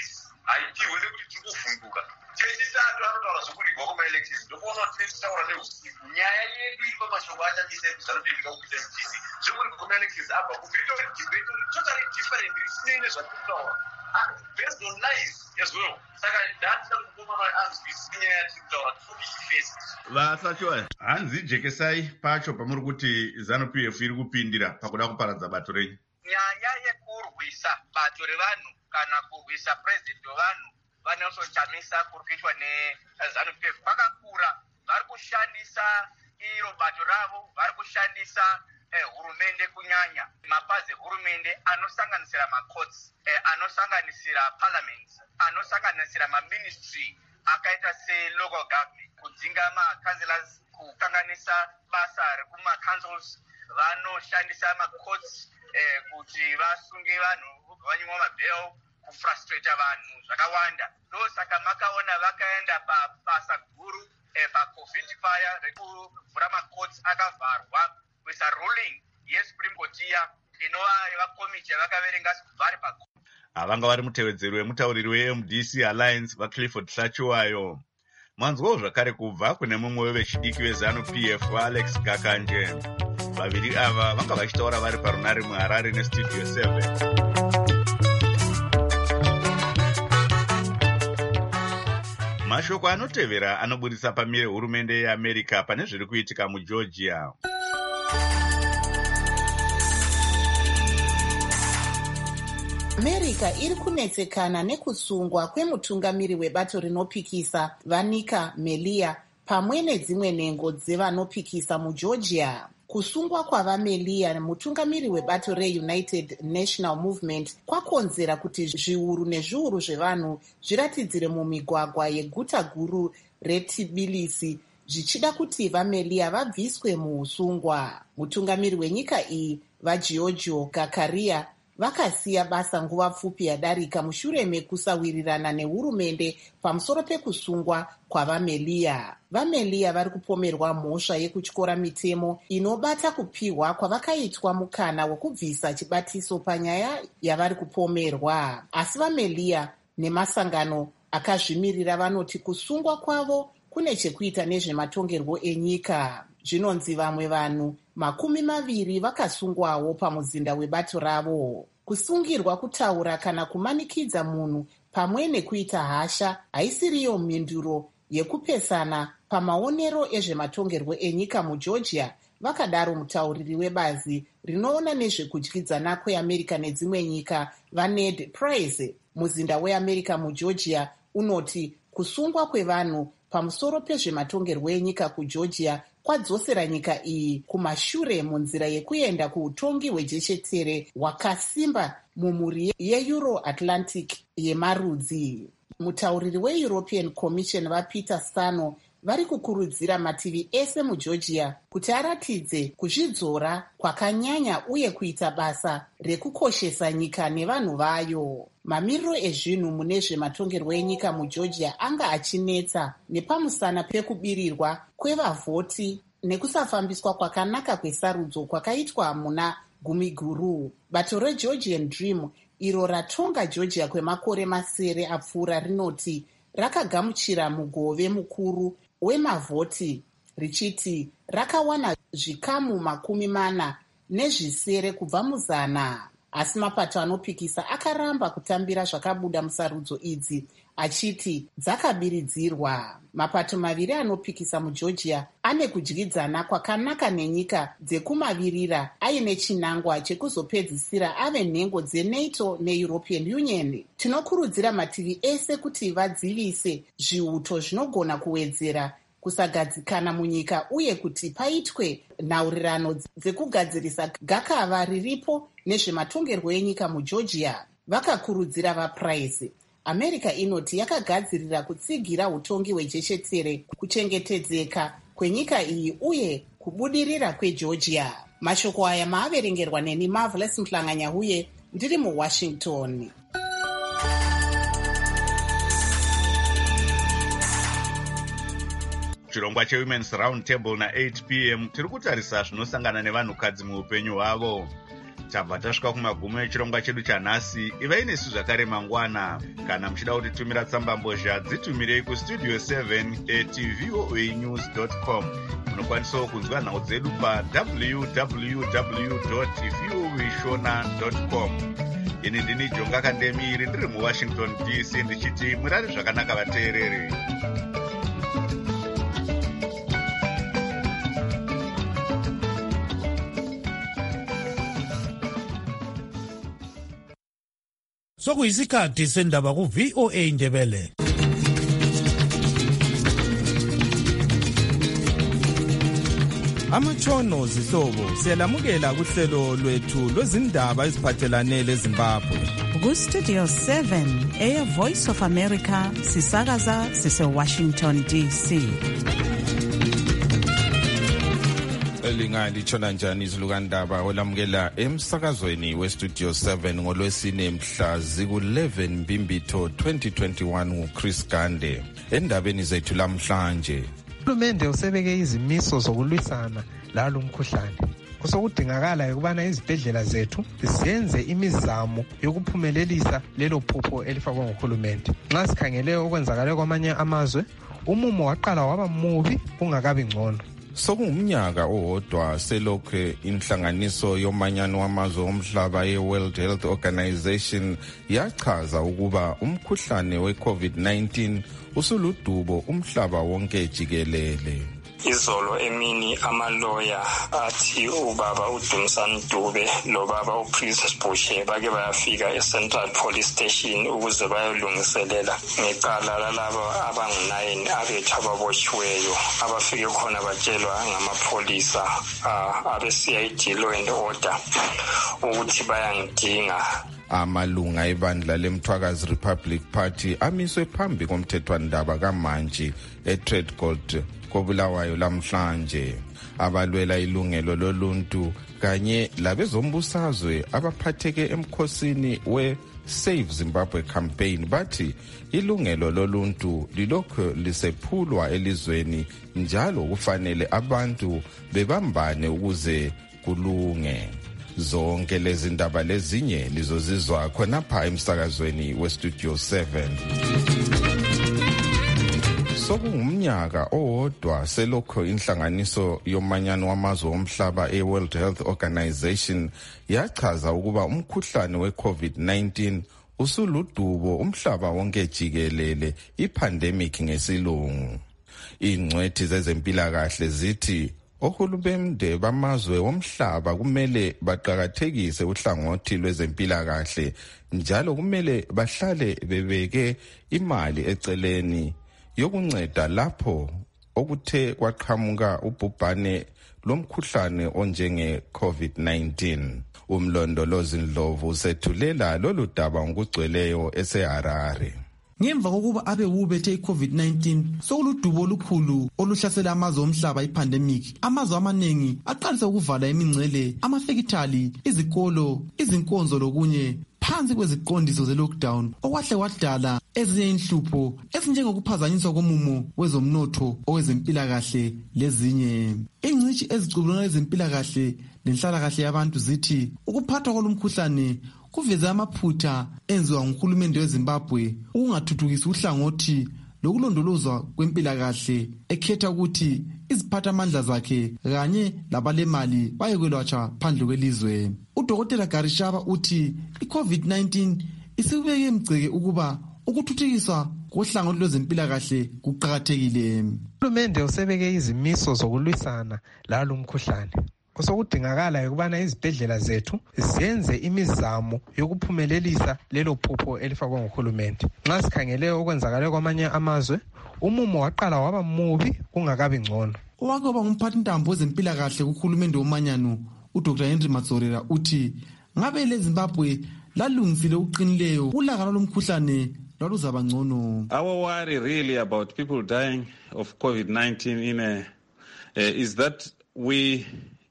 haitirwe nekuti tiri kuvhunduka. Chechitatu anotaura zvokurigwa kwemaelections. Ndokuona kuti tichitaura neusiku nyaya yedu iri pamashoko achamisa ekuzanopindika kuita mtc zvokurigwa kwemaelections abva kubvita debate totally different risinei nezvatiri and based on lies as well. Saka ndatida kukomana anzwisisi nyaya yatiri kutaura tifomiifesi vasachiwa hanzi jekesai pacho pamuri kuti ZANU-P F iri kupindira pakuda kuparadza bato renyu. Nyaya yekurwisa bato revanhu kana kurwisa president wevanhu vaNelson Chamisa kuri kuitwa neZANU-P F kwakakura. Vari kushandisa iro bato ravo, vari kushandisa eh, hurumende kunyanya mapazi hurumende anosanganisira macourts, eh, anosanganisira parliament, anosanganisira maministry akaita selocal government, kudzinga macancelors, kukanganisa basa rekumaCouncils, vanoshandisa macourts eh, kuti vasunge vanhu vanyimwa mabhel, kufrustrata vanhu zvakawanda. Ndosaka makaona vakaenda pabasa guru eh, pacovid fire rekuvhura macourts akavharwa kuisa ruling yesupreme court iya inova yevakomiti yavakaverenga vari pa avanga vari mutevedzeri wemutauriri we-M D C Alliance vaClifford Sachiwayo. Mwanzwawo zvakare kubva kune mumwe wevechidiki weZANU-P F Alex Gakanje. Vaviri ava vanga vachitaura vari parunare muHarare nestudio seven. Mashoko anotevera anoburitsa pamire hurumende yeAmerica pane zviri kuitika muGeorgia. America iri kunetsekana nekusungwa kwemutungamiri webato rinopikisa vaNika Melia pamwe nedzimwe nhengo dzevanopikisa muGeorgia. Kusungwa kwavaMelia, mutungamiri webato reUnited National Movement, kwakonzera kuti zviuru nezviuru zvevanhu zviratidzire mumigwagwa yeguta guru reTbilisi zvichida kuti vaMelia vabviswe muusungwa. Mutungamiri wenyika iyi, vaGiorgio Gakaria, vakasiya basa nguva pfupi yadarika mushure mekusawirirana nehurumende pamusoro pekusungwa kwavaMelia. VaMelia vari kupomerwa mhosva yekutyora mitemo inobata kupiwa kwavakaitwa mukana wekubvisa chibatiso panyaya yavari kupomerwa. Asi vaMelia nemasangano akazvimirira vanoti kusungwa kwavo kune chekuita nezvematongerwo enyika. Zvinonzi vamwe vanhu makumi maviri vakasungwawo pamuzinda webato ravo. Kusungirwa kutaura kana kumanikidza munhu pamwe nekuita hasha haisiriyo mhinduro yekupesana pamaonero ezvematongerwo enyika muGeorgia, vakadaro mutauriri webazi rinoona nezvekudyidzana kweAmerica nedzimwe nyika vaNed Price. Muzinda weAmerica muGeorgia unoti kusungwa kwevanhu pamusoro pezvematongerwo enyika kuGeorgia kwadzosera nyika iyi kumashure munzira yekuenda kuutongi hwejechetere hwakasimba mumhuri yeEuro-Atlantic yemarudzi. Mutauriri weEuropean Commission vaPeter Stano vari kukurudzira mativi ese muGeorgia kuti aratidze kuzvidzora kwakanyanya uye kuita basa rekukoshesa nyika nevanhu vayo. Mamiriro ezvinhu mune zvematongerwo enyika muGeorgia anga achinetsa nepamusana pekubirirwa kwevavhoti nekusafambiswa kwakanaka kwesarudzo kwakaitwa muna gumi guru. Bato reGeorgian Dream, iro ratonga Georgia kwemakore masere apfuura, rinoti rakagamuchira mugove mukuru wemavhoti richiti rakawana zvikamu makumi mana nezvisere kubva muzana. Asi mapato anopikisa akaramba kutambira zvakabuda musarudzo idzi achiti dzakabiridzirwa. Mapato maviri anopikisa muGeorgia ane kudyidzana kwakanaka nenyika dzekumavirira aine chinangwa chekuzopedzisira ave nhengo dzeNATO neEuropean Union. Tinokurudzira mativi ese kuti vadzivise zviuto zvinogona kuwedzera kusagadzikana munyika uye kuti paitwe nhaurirano dzekugadzirisa gakava riripo nezvematongerwo enyika muGeorgia. Vakakurudzira vaPrice. America inoti yakagadzirira kutsigira utongi hwejechetere, kuchengetedzeka kwenyika iyi uye kubudirira kweGeorgia. Mashoko aya maaverengerwa neni Marvelous Mhlanga-Nyahuye ndiri muWashington. chirongwa cheWomen's Round Table na eight p m tiri kutarisa zvinosangana nevanhukadzi muupenyu hwavo. tabva tasvika kumagumo echirongwa chedu chanhasi. Ivai nesu zvakare mangwana. Kana muchida kutitumira tsambambozha dzitumirei kustudio seven at voanews dot com. Munokwanisawo kunzwa nhau dzedu pa w w w dot voashona dot com. Ini ndini Jonga Kandemiri ndiri muWashington D C ndichiti murari zvakanaka vateereri. Sokuyisikhathi sendaba ku V O A Ndebele. Amatshono zihlobo siyalamukela kuhlelo lwethu lwezindaba eziphathelane leZimbabwe. Ku Studio seven eya Voice of America sisakaza sise Washington D C. Elingali chona njani izilukandaba olamukela emsakazweni we Studio seven ngolwesine mhla ziku eleven Mbimbitho twenty twenty-one nguChris Gande. Endabeni zethu lamhlanje, uhulumende usebeke izimiso zokulwisana lalo mkhuhlane. Kusokudingakala ukubana izibhedlela zethu zenze imizamo yokuphumelelisa lelo phupho elifakwa nguhulumende. Nxa sikhangele okwenzakala kwamanye amazwe, umumo waqala waba mubi ungakabi ngcono. Sokungumnyaka owodwa selokhe inhlanganiso yomanyano wamazwe omhlaba ye-World Health Organization yachaza ukuba umkhuhlane we-COVID nineteen usuludubo umhlaba wonke jikelele. Izolo emini amaloya athi ubaba uDumsani Dube lobaba uPrincess Bushe bake bayafika eCentral Police Station ukuze bayolungiselela ngecala lalabo abangu-nine abethu ababotshiweyo abafike khona batshelwa ngamapholisa abe-C I D Law and Order ukuthi bayangidinga. Amalunga ebandla lemthwakazi Republic Party amiswe phambi komthethwandaba kaMantshi eTredgold koBulawayo lamhlanje. Abalwela ilungelo loluntu kanye labezombusazwe abaphatheke emkhosini we Save Zimbabwe campaign bathi ilungelo loluntu lilokho lisephulwa elizweni njalo kufanele abantu bebambane ukuze kulunge. Zonke lezi ndaba lezinye lizozizwa khonapha emsakazweni we Studio seven. Sokungumnyaka owodwa selokho inhlanganiso yomanyano wamazwe omhlaba e-World Health Organization yachaza ukuba umkhuhlane we-COVID nineteen usuludubo umhlaba wonke jikelele, ipandemic ngesilungu. Ingcwethi zezempilakahle zithi ohulumende bamazwe omhlaba kumele baqhakathekise uhlangothi lwezempilakahle njalo kumele bahlale bebeke imali eceleni yokunceda lapho okuthe kwaqhamuka ubhubhane lomkhuhlane onjenge COVID nineteen. Umlondolozi Ndlovu usethulela lolu daba ngokugcweleyo eseHarare. Ngemva kokuba abe ubethe iCovid nineteen sokuludubo olukhulu oluhlasela amazwe omhlaba ipandemic, amazwe amaningi aqalisa ukuvala imingcele, amafekithali, izikolo, izinkonzo lokunye phansi kweziqondiso ze-lockdown okwahle wadala ezinye inhlupho ezinjengokuphazanyiswa komumo wezomnotho owezempilakahle lezinye. Ingcitshi ezicubuluna ezempilakahle lenhlalakahle yabantu zithi ukuphathwa kolumkhuhlane kuveze amaphutha enziwa nguhulumende weZimbabwe ukungathuthukisi uhlangothi lokulondolozwa kwempilakahle, ekhetha ukuthi iziphathamandla zakhe kanye labalemali bayekwelatshwa phandle kwelizwe. UDokotela Garishaba uthi iCovid nineteen isibeke emgceke ukuba ukuthuthukiswa kohlangothi lwezempilakahle kuqakathekile. Uhulumende usebeke izimiso zokulwisana lalo mkhuhlane. Kusokudingakala ukubana izibhedlela zethu zenze imizamo yokuphumelelisa lelo phupho elifakwa nguhulumende. Nxa sikhangele okwenzakala kwamanye amazwe, umumo waqala waba mubi ungakabi ngcono. Owake waba ngumphathintambo wezempilakahle kuhulumende womanyano uDr Henry Matsorera uthi ngabe leZimbabwe lalungisile uqinileyo ulaka lomkhuhlane lwaluzaba ngcono. Our worry really about people dying of COVID nineteen in a, uh, is that we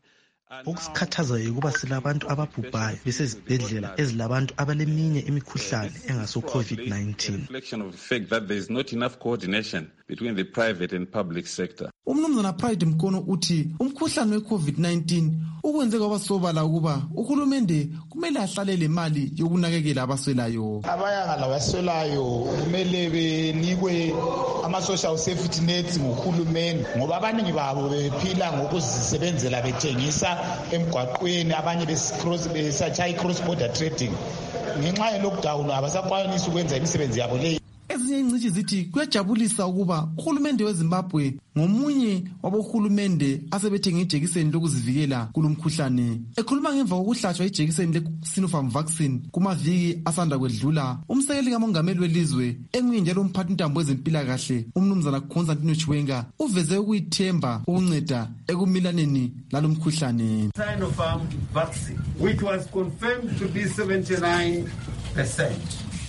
Okusikhathazayo ukuba silabantu ababhubhayo besezibhedlela ezilabantu abaleminye imikhuhlane engaso COVID nineteen. Reflection of the fact that there is not enough coordination between the private and public sector. umnumzana Pride Mkono uthi umkhuhlane we-COVID nineteen ukwenze kwaba sobala ukuba uhulumende kumele ahlalele imali yokunakekela abaswelayo. Abayanga labaswelayo kumele benikwe ama-social safety nets nguhulumende ngoba abaningi babo bephila ngokuzisebenzela bethengisa emgwaqweni, abanye besatshaya i-cross border trading. Ngenxa ye-lockdown abasakwanisi ukwenza imisebenzi yabo leyi. Ezinye ingcithi zithi kuyajabulisa ukuba uhulumende weZimbabwe ngomunye wabohulumende asebethenga ijekiseni lokuzivikela kulomkhuhlane. Ekhuluma ngemva kokuhlatshwa ijekiseni le-Sinopharm vaccine kumaviki asanda kwedlula, umsekeli kamongameli welizwe enguye njalo umphathi ntambo wezempilakahle umnumzana Constantino Chiwenga uveze ukuyithemba ukunceda ekumilaneni lalomkhuhlane. Sinopharm vaccine, which was confirmed to be seventy-nine percent.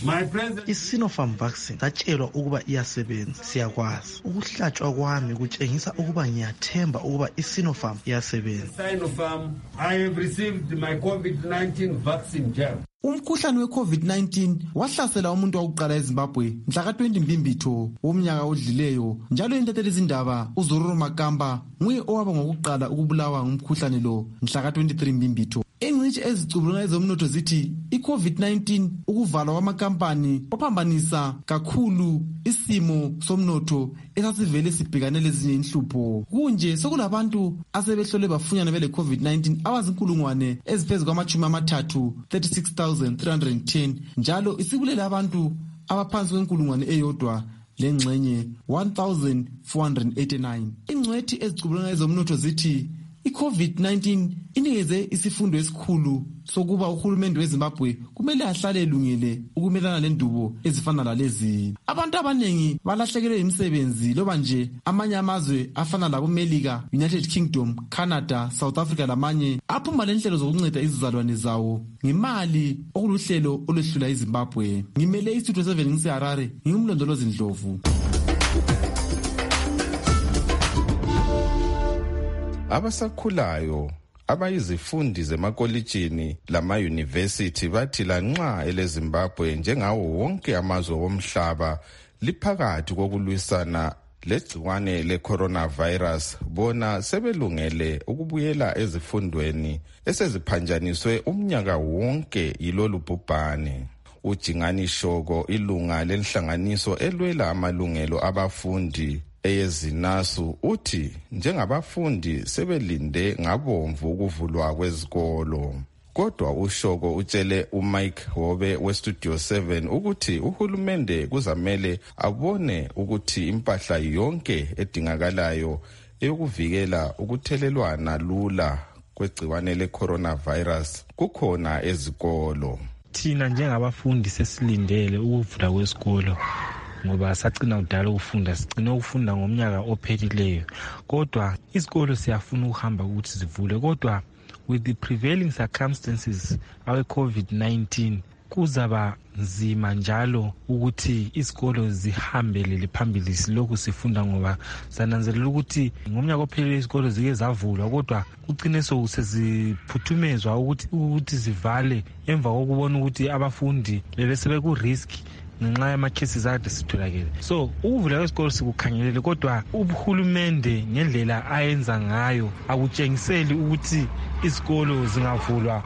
I-Sinopharm vaccine satshelwa ukuba iyasebenza. Siyakwazi ukuhlatshwa kwami kutshengisa ukuba ngiyathemba ukuba i-Sinopharm iyasebenza. Sinopharm, I have received my COVID nineteen vaccine jab. Umkhuhlane we-COVID nineteen wahlasela umuntu wokuqala eZimbabwe mhla ka-twenty Mbimbitho womnyaka odlileyo, njalo intatheli izindaba uZororo Makamba nguye owaba ngokuqala ukubulawa ngumkhuhlane lo mhla ka-twenty-three Mbimbitho. Ingcitshi ezicubuluna ezomnotho zithi i-COVID nineteen ukuvalwa kwamakampani kwaphambanisa kakhulu isimo somnotho esasivele sibhekane lezinye inhlupho. Kunje sokulabantu asebehlole bafunyana bele-COVID nineteen abazinkulungwane eziphezu kwamachumi amathathu thirty-six thousand three hundred ten, njalo isibulela abantu abaphansi kwenkulungwane eyodwa lengxenye one thousand four hundred eighty-nine. Ingcwethi ezicubuluna ezomnotho zithi i-COVID nineteen inikeze isifundo esikhulu sokuba uhulumende weZimbabwe kumele ahlale elungile ukumelana lendubo ezifana lalezi. Abantu abanengi balahlekelwe imisebenzi loba nje amanye amazwe afana laboMelika, United Kingdom, Canada, South Africa lamanye aphuma lenhlelo zokunceda izizalwane zawo ngemali okuluhlelo olwehlula iZimbabwe. Ngimele iStudio seven ngiseHarare, ngingumlondolozi Ndlovu. Abasakhulayo abayizifundi zemakolitshini lama-yunivesithi bathi lanxa eleZimbabwe njengawo wonke amazwe womhlaba liphakathi kokulwisana legciwane le-coronavirus, bona sebelungele ukubuyela ezifundweni eseziphanjaniswe umnyaka wonke yilolu bhubhane. uJingani Shoko, ilunga lenhlanganiso elwela amalungelo abafundi eyezinasu, uthi njengabafundi sebelinde ngabomvu ukuvulwa kwezikolo. Kodwa uShoko utshele uMike Hobe weStudio seven ukuthi uhulumende kuzamele abone ukuthi impahla yonke edingakalayo eyokuvikela ukuthelelwana lula kwegciwane le-coronavirus kukhona ezikolo. Thina njengabafundi sesilindele ukuvula kwesikolo ngoba sacina kudala ukufunda, sicina ukufunda ngomnyaka ophelileyo, kodwa isikolo siyafuna ukuhamba ukuthi zivule. Kodwa with the prevailing circumstances awe COVID nineteen kuzaba nzima njalo ukuthi isikolo zihambelele phambili silokhu sifunda, ngoba sananzelela ukuthi ngomnyaka ophelileyo isikolo zike zavulwa kodwa kucine seziphuthumezwa ukuthi ukuthi zivale emva kokubona ukuthi abafundi lele sebeku risk ngenxa yamakhesi zakade sitholakele. So ukuvula kwesikolo sikukhangelele, kodwa uhulumende ngendlela ayenza ngayo akutshengiseli ukuthi isikolo zingavulwa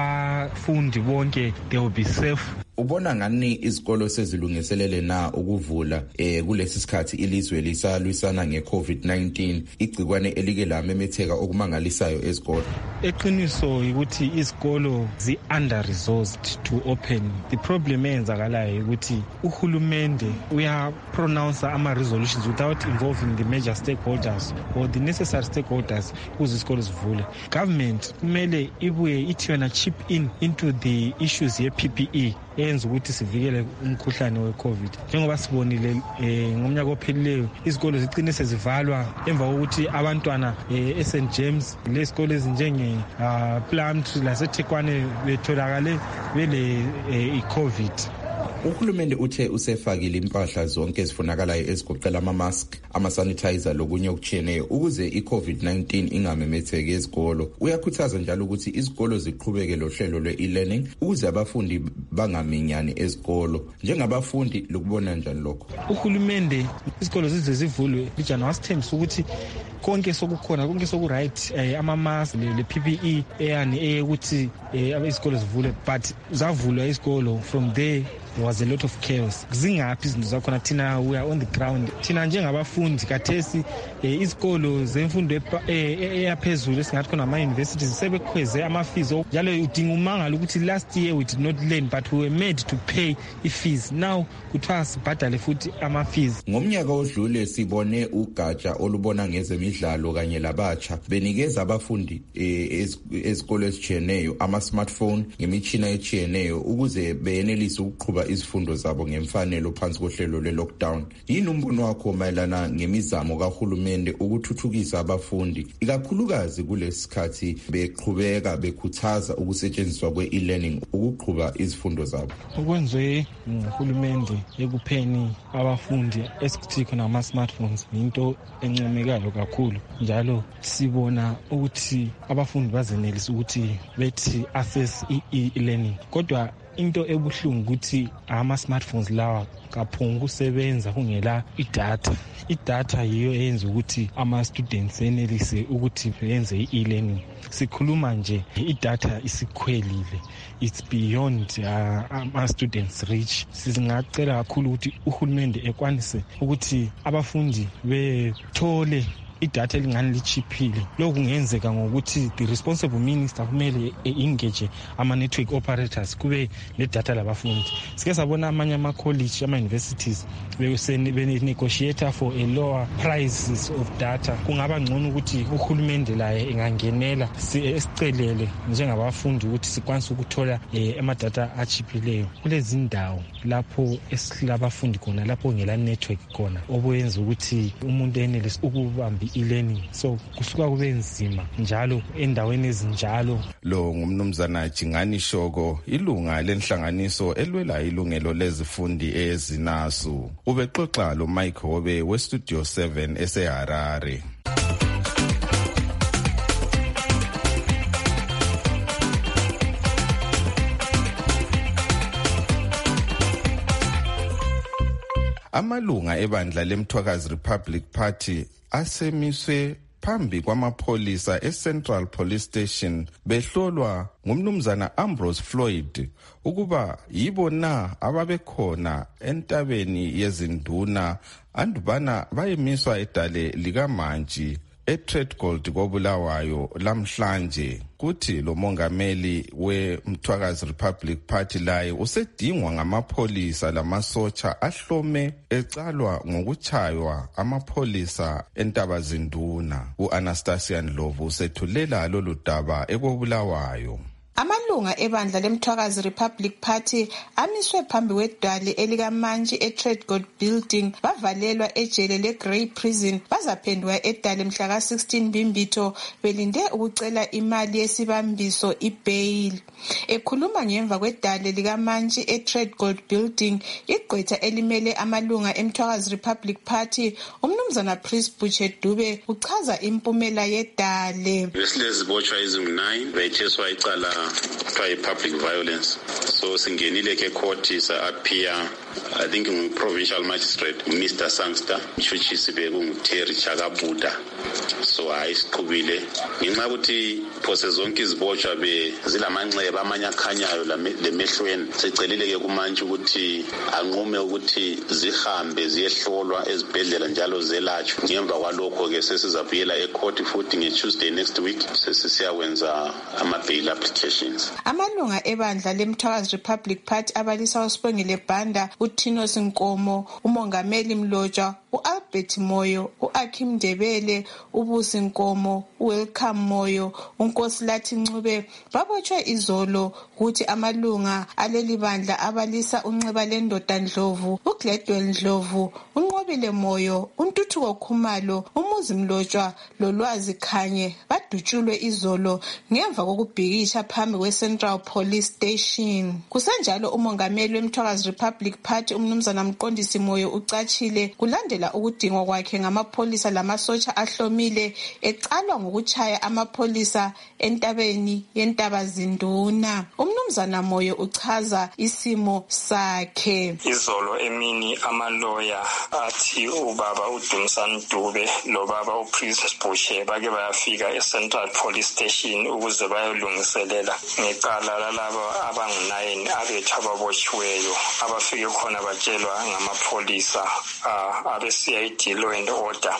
abafundi bonke they will be safe. Ubona ngani izikolo sezilungiselele na ukuvula eh kulesi sikhathi ilizwe lisalwisana ngeCovid nineteen, igcikwane elike lamemetheka okumangalisayo ezikolo? Eqiniso ukuthi izikolo zi under resourced to open. The problem eyenzakalayo ukuthi uhulumende uya pronounce ama resolutions without involving the major stakeholders or the necessary stakeholders ukuze izikolo zivule. Government kumele ibuye ithi yona chip in into the issues ye P P E yenza ukuthi sivikele umkhuhlane we-COVID. Njengoba sibonile eh, ngomnyaka ophelileyo izikolo zicine sezivalwa emva kokuthi abantwana eh, e Saint James lesikole ezinjenge uh, Plumtree laseThekwani betholakale bele eh, i-COVID. Uhulumende uthe usefakile impahla zonke ezifunakalayo ezigoqela ama-mask, ama-sanitizer lokunye okutshiyeneyo ukuze i-COVID nineteen ingamemetheki ezikolo. Uyakhuthaza njalo ukuthi izikolo ziqhubeke lohlelo lwe-e-learning ukuze abafundi bangaminyani ezikolo. Njengabafundi lokubona njani lokho? Uhulumende izikolo zize zivulwe bijana wasithembisa ukuthi konke sokukhona konke soku-right eh, ama-mask le-P P E eyani eyekuthi eh, izikolo zivule, but zavulwa izikolo. From there there was a lot of chaos. Zingaphi izinto zakhona thina we are on the ground. Thina njengabafundi kathesi eh, izikolo zemfundo eyaphezulu esingathi khona ama-universities sebekhweze ama-fees. Njalo udinga umangalo ukuthi last year we did not learn but we were made to pay i-fees. Now kuthiwa sibhadale futhi ama-fees. Ngomnyaka odlule sibone ugatsha olubona ngezemidlalo kanye labatsha benikeza abafundi ezikolo ezitshiyeneyo ama-smartphone ngemitshina etshiyeneyo ukuze beyenelise ukuqhuba izifundo zabo ngemfanelo phansi kohlelo lwe-lockdown. Yini umbono wakho mayelana ngemizamo kahulumende ukuthuthukisa abafundi ikakhulukazi kulesikhathi beqhubeka bekhuthaza ukusetshenziswa kwe-e-learning ukuqhuba izifundo zabo? Okwenzwe nguhulumende ekupheni abafundi esikuthi khona ama-smartphones into encomekayo kakhulu. Njalo sibona ukuthi abafundi bazenelisa ukuthi bethi access i-e-learning. Kodwa into ebuhlungu ukuthi ama-smartphones lawa kaphungu kusebenza kungela idatha. Idatha yiyo eyenza ukuthi ama-students enelise ukuthi benze i-e-learning. Sikhuluma nje idatha isikhwelile, it's beyond uh, ama-students reach. Sizingacela kakhulu ukuthi uhulumende ekwanise ukuthi abafundi bethole idatha elingani lichiphile. Lokhu kungenzeka ngokuthi the responsible minister kumele engage ama-network operators kube nedatha labafundi. Sike sabona amanye ama-college, ama-universities bene-negotiator for a lower prices of data. Kungaba ngcono ukuthi uhulumende laye engangenela sicelele njengabafundi ukuthi sikwanise ukuthola ama-data achiphileyo. Kulezi ndawo lapho esilabafundi khona lapho ngela network khona obuyenza ukuthi umuntu enelise ukubamba i-learning, so kusuka kube nzima njalo endaweni ezinjalo. Lo ngumnumzana Jingani Shoko, ilunga lenhlanganiso elwela ilungelo lezifundi ezinasu. Ubexoxa lo Mike Hobe we Studio seven eseHarare. Amalunga ebandla leMthwakazi Republic Party asemiswe phambi kwamapholisa eCentral Police Station behlolwa ngumnumzana Ambrose Floyd ukuba yibo na ababekhona entabeni yezinduna andubana bayemiswa edale likaMantshi e-Trade Gold koBulawayo lamhlanje. Kuthi lo mongameli weMthwakazi Republic Party laye usedingwa ngamapholisa lamasotsha ahlome ecalwa ngokuchaywa amapholisa entabazinduna. U-Anastasia Ndlovu usethulela lolu daba ekoBulawayo. Amalunga ebandla leMthwakazi Republic Party amiswe phambi kwedwali elikaMantshi e-Trade Gold Building bavalelwa ejele le-Grey Prison bazaphendwa edale mhla ka sixteen Mbimbitho belinde ukucela imali yesibambiso i-bail. Ekhuluma ngemva kwedale likaMantshi e-Trade Gold Building, igqwetha elimele amalunga eMthwakazi Republic Party umnumzana Chris Buchedube uchaza impumela yedale. Besilezibotshwa ezingu-nine betheswa icala kuthiwa public violence. So singenile ke court sa-appear I think ngu-provincial magistrate Mister Sangster mshutshisi bekungu-Terry Chakabuda. So hayi siqhubile ngenxa ukuthi phose zonke izibotshwa bezilamanxeba amanye akhanyayo lemehlweni. Sicelile ke kuMantshi ukuthi anqume ukuthi zihambe ziyehlolwa ezibhedlela njalo zelatshwe. Ngemva kwalokho ke sesizabuyela ecourt futhi nge-Tuesday next week sesisiyawenza ama-bail applications. Amalunga ebandla leMthwakazi Republic Party abalisa uSibongile Banda, uThinos Nkomo, uMongameli Mlotshwa, u-Albert Moyo, u-Akim Ndebele, uBusi Nkomo, uWelcome Moyo, uNkosilathi Ncube babotshwe izolo ukuthi amalunga aleli bandla abalisa uNceba lendoda Ndlovu, uGladwell Ndlovu, uNqobile Moyo, uNtuthuko Khumalo, uMuzi Mlotshwa loLwazi Khanye badutshulwe izolo ngemva kokubhikisha phambi kwe-Central Police Station. Kusenjalo umongameli weMthwakazi Republic Party umnumzana Mqondisi Moyo ucatshile kulandela ukudingwa kwakhe ngamapholisa lamasotsha ahlomile ecalwa ngokuchaya amapholisa entabeni yeNtabazinduna. Umnumzana Moyo uchaza isimo sakhe. Izolo emini amaloya athi ubaba uDumsani Dube lo baba uPrincess Bushe bake bayafika eCentral Police Station ukuze bayolungiselela ngecala lalabo abangu-nine abethu ababotshiweyo abafike khona batshelwa ngamapholisa abe-C I D Law and Order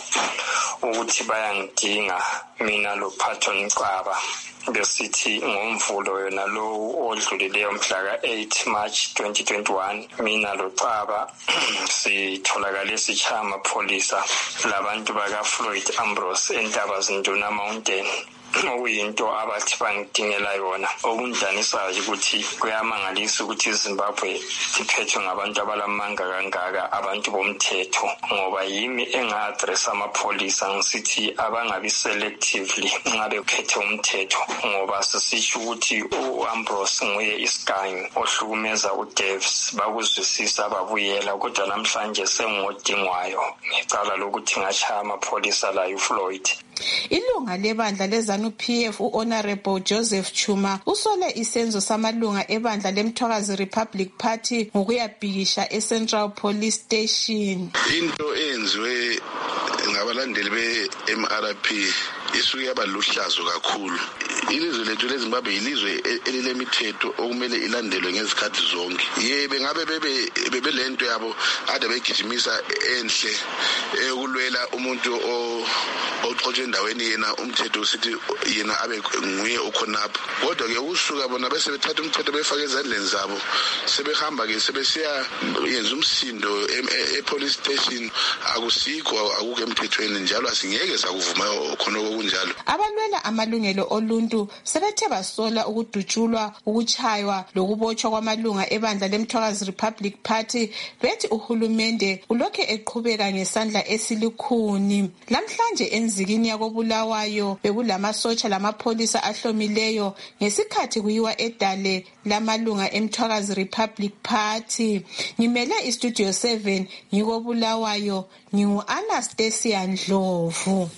ukuthi bayangidinga mina lo Patton Caba besithi ngomvulo yona lo odlulileyo mhla ka-eight March twenty twenty-one mina lo Caba sitholakale sichaya amapholisa labantu baka-Floyd Ambrose eNtabazinduna Mountain okuyinto abathi bangidingela yona. Okundanisayo ukuthi kuyamangalisa ukuthi iZimbabwe iphethwe ngabantu abalamanga kangaka, abantu bomthetho, ngoba yimi enga-address amapholisa ngisithi abangabi selectively ngabe ukhethe umthetho, ngoba sisitsho ukuthi u-Ambrose nguye isigangi ohlukumeza uDavis, bakuzwisisa babuyela, kodwa namhlanje sengodingwayo ngecala lokuthi ngachaya amapholisa la uFloyd. Ilunga lebandla leZANU P F uHonorable Joseph Chuma usole isenzo samalunga ebandla leMthwakazi Republic Party ngokuyabhikisha eCentral Police Station. Into enziwe ngabalandeli be-M R P isuke yabaluhlazo kakhulu. Ilizwe lethu leZimbabwe ilizwe elilemithetho okumele ilandelwe ngezikhathi zonke. Yebe ngabe bebe bebelento yabo ade begijimisa enhle ekulwela umuntu o oxotshe endaweni yena umthetho usithi yena abe nguye ukhonapha. Kodwa ke usuka bona bese bethatha umthetho befaka ezandleni zabo sebehamba ke sebesiya yenza umsindo e-police station akusikho akukho emthethweni njalo asingeke sakuvuma khona okunjalo. Abalwela amalungelo oluntu sebethe basola ukudutshulwa, ukuchaywa lokubotshwa kwamalunga ebandla leMthwakazi Republic Party bethi uhulumende ulokhe eqhubeka ngesandla esilikhuni. Lamhlanje enzikini yakobulawayo bekulamasotsha lamapholisa ahlomileyo ngesikhathi kuyiwa edale lamalunga eMthwakazi Republic Party. Ngimele iStudio seven ngikobulawayo, ngingu-Anastasia Ndlovu.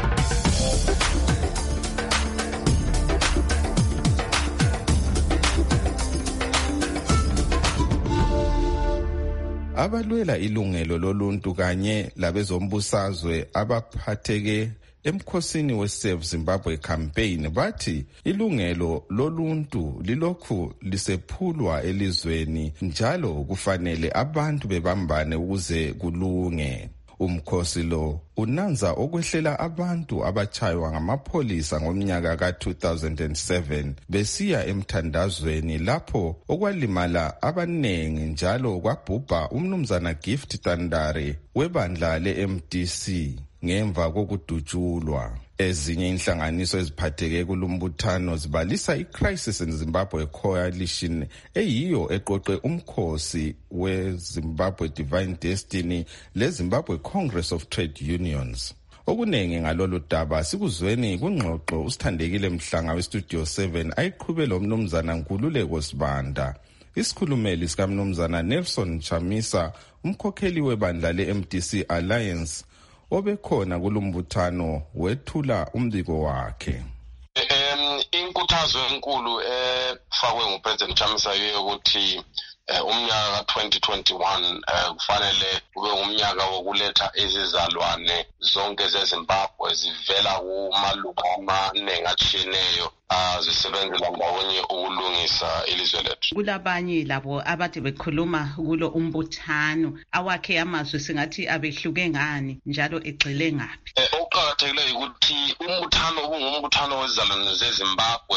Abalwela ilungelo loluntu kanye labezombusazwe abaphatheke emkhosini we-Save Zimbabwe campaign bathi ilungelo loluntu lilokhu lisephulwa elizweni njalo kufanele abantu bebambane ukuze kulunge. Umkhosi lo unanza okwehlela abantu abachaywa ngamapholisa ngomnyaka ka two thousand seven besiya emthandazweni lapho okwalimala abanengi njalo kwabhubha umnumzana Gift Tandare webandla le-M D C ngemva kokudutshulwa. Ezinye inhlanganiso eziphatheke kulumbuthano zibalisa iCrisis in Zimbabwe Coalition eyiyo eqoqe umkhosi weZimbabwe Divine Destiny leZimbabwe Congress of Trade Unions. Okunengi ngalolu daba sikuzweni kungxoxo usithandekile Mhlanga weStudio seven ayiqhubela umnumzana Nkululeko Sibanda. Isikhulumeli sikamnumzana Nelson Chamisa, umkhokheli webandla le-M D C Alliance, obekhona kulumbuthano wethula umbiko wakhe. Um inkuthazo enkulu efakwe nguPresident Chamisa yokuthi umnyaka ka twenty twenty-one kufanele kube umnyaka wokuletha izizalwane zonke zeZimbabwe zivela kumalunga amaningi atshiyeneyo azisebenzela ndawonye ukulungisa ilizwe lethu. Kulabanye labo abade bekhuluma kulo umbuthano awakhe amazwi singathi abehluke ngani njalo egxile ngaphi. Okuqakathekileyo ukuthi umbuthano kungumbuthano wezizalwane zeZimbabwe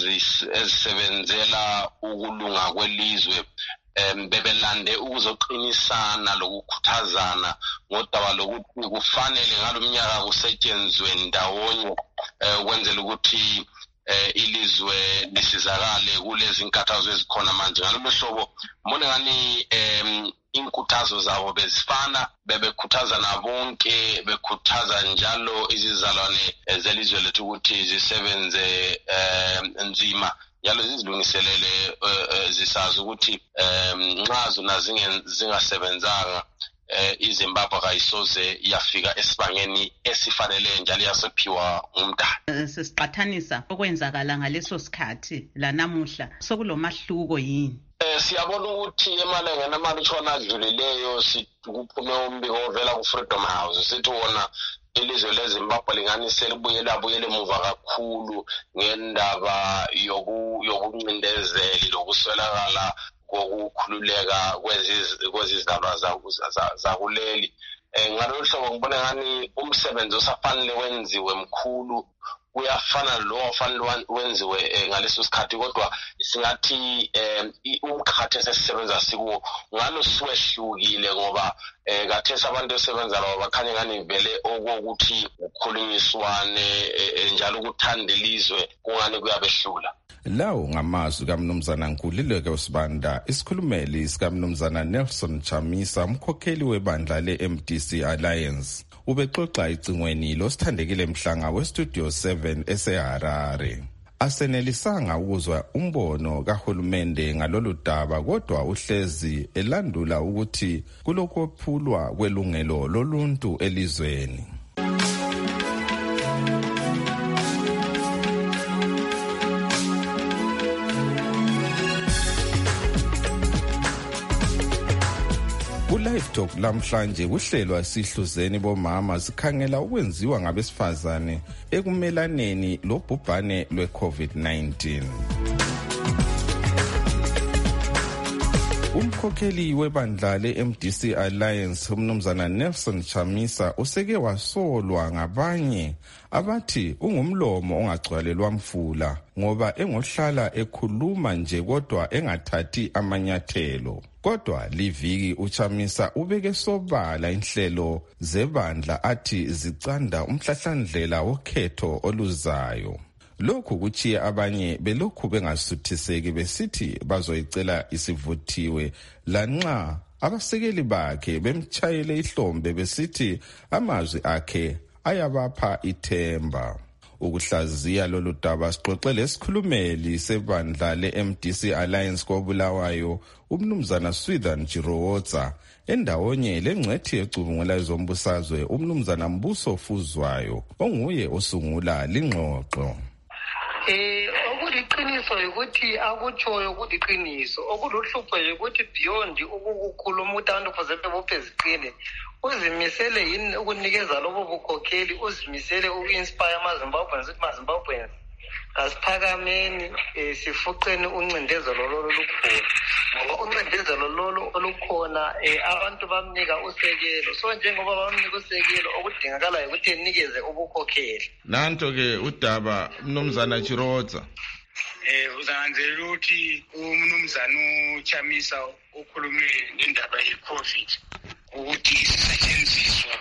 ezisebenzela ukulunga kwelizwe um bebelande ukuzoqinisana lokukhuthazana ngodaba lokuthi kufanele ngalomnyaka kusetshenzwe ndawonye ukwenzela ukuthi ilizwe lisizakale kulezi nkathazo ezikhona manje. Ngalolu hlobo mbona ngani um inkuthazo zabo bezifana, bebekhuthaza nabonke, bekhuthaza njalo izizalwane zelizwe lethu ukuthi zisebenze nzima njalo zizilungiselele zisazi ukuthi nxa zona zingasebenzanga iZimbabwe kayisoze yafika esibangeni esifanele njalo yasephiwa umdala. Sesiqathanisa okwenzakala ngaleso sikhathi lanamuhla sokulomahluko yini? Eh siyabona ukuthi emalangeni amalutshwana adlulileyo sikuphume umbiko ovela ku Freedom House sithi wona ilizwe leZimbabwe lingani selibuyela buyele emuva kakhulu ngendaba yokuncindezeli lokuswelakala kokukhululeka kwezizalwa zakuleli. Ngalolu hlobo ngibona ngani umsebenzi osafanele wenziwe mkhulu uyafana lo ofanele wenziwe ngaleso sikhathi kodwa singathi umkhathi esisebenza sikuwo ngalo siwehlukile ngoba kathesa abantu esebenza labo bakhanye ngani vele okokuthi ukukhulunyiswane njalo ukuthandelizwe kungani kuyabehlula. Lawo ngamazwi kaMnumzana Nkululeko Usibanda, isikhulumeli sikaMnumzana Nelson Chamisa, umkhokheli webandla le-M D C Alliance, ubexoxa icingweni losithandekile Mhlanga weStudio seven eseHarare. Asenelisanga ukuzwa umbono kahulumende ngalolu daba kodwa uhlezi elandula ukuthi kulokuphulwa kwelungelo loluntu elizweni. Live Talk lamhlanje kuhlelwa sihluzeni bomama sikhangela ukwenziwa ngabesifazane ekumelaneni lobhubhane lwe-COVID nineteen. Umkhokheli webandla le-M D C Alliance uMnumzana Nelson Chamisa useke wasolwa ngabanye abathi ungumlomo ongagcwalelwa mfula ngoba engohlala ekhuluma nje kodwa engathathi amanyathelo. Kodwa liviki uChamisa ubeke sobala inhlelo zebandla athi zicanda umhlahlandlela wokhetho oluzayo. Lokhu kuchiye abanye belokhu bengasuthiseki besithi bazoyicela isivuthiwe lanxa abasekeli bakhe bemchayele ihlombe besithi amazwi akhe ayabapha ithemba. Ukuhlaziya lolu daba sixoxele isikhulumeli sebandla le-M D C Alliance koBulawayo uMnumzana Swithan Jirowotsa endawonye lengcethi ecubungula ezombusazwe uMnumzana Mbuso Fuzwayo onguye osungula lingxoxo. Eh okuliqiniso ukuthi akutshoyo ukuliqiniso okuluhlupho ukuthi beyond ukukhuluma umuntu kuze bebophe ziqine uzimisele yini ukunikeza lobo bukhokheli uzimisele uku-inspire amaZimbabweans ukuthi amaZimbabweans asiphakameni sifuqeni uncindezelo lolo olukhona ngoba uncindezelo lolo olukhona abantu bamnika usekelo so njengoba bamnika usekelo okudingakalayo ukuthi enikeze ubukhokheli. Nanto ke udaba Mnumzana Jirowotsa eh uzanzela ukuthi uMnumzana uChamisa ukhulume ngendaba ye-COVID ukuthi isetshenziswa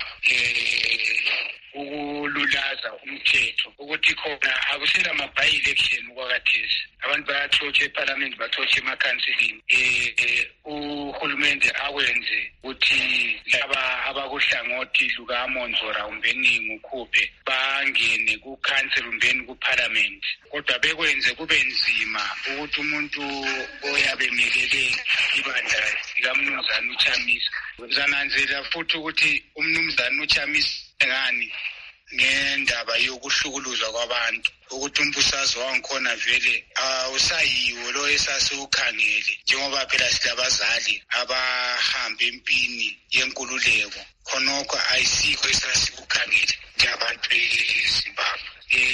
eh ukululaza umthetho ukuthi khona akusela ama-by election kwakathesi abantu bayathotsha eParliament bathotsha ema-councilini eh uhulumende akwenze ukuthi laba abakuhlangothi lukaMonzora umbeni ngukhuphe bangene ku-council umbeni ku-Parliament kodwa bekwenze kube nzima ukuthi umuntu oyabemelele ibandla likaMnumzana uChamisa uzananzela futhi ukuthi uMnumzana uChamisa ngani ngendaba yokuhlukuluzwa kwabantu ukuthi umbusazwe wangikhona vele awusayiwo lo esasiwukhangele njengoba phela silabazali abahamba empini yenkululeko khonokho ayisikho esasikukhangele njengabantu beZimbabwe.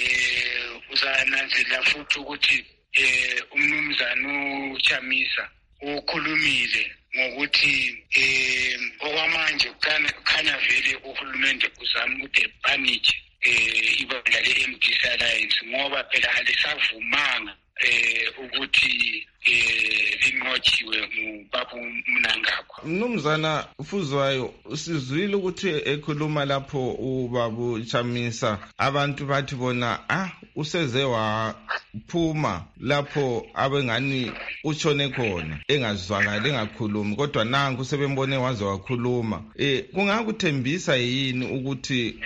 Eh uzananzela futhi ukuthi eh uMnumzana uChamisa ukhulumile ngokuthi eh okwamanje kukhanya vele uhulumende uzama ukuthi epanike eh ibandla le-M D C Alliance ngoba phela alisavumanga eh ukuthi eh linqotshiwe ngubaba Mnangagwa. Mnumzana Fuzwayo sizwile ukuthi ekhuluma lapho ubaba Chamisa abantu bathi bona ah useze waphuma lapho abengani utshone khona engazwakali engakhulumi kodwa nanku sebembone waze wakhuluma. Eh kungakuthembisa yini ukuthi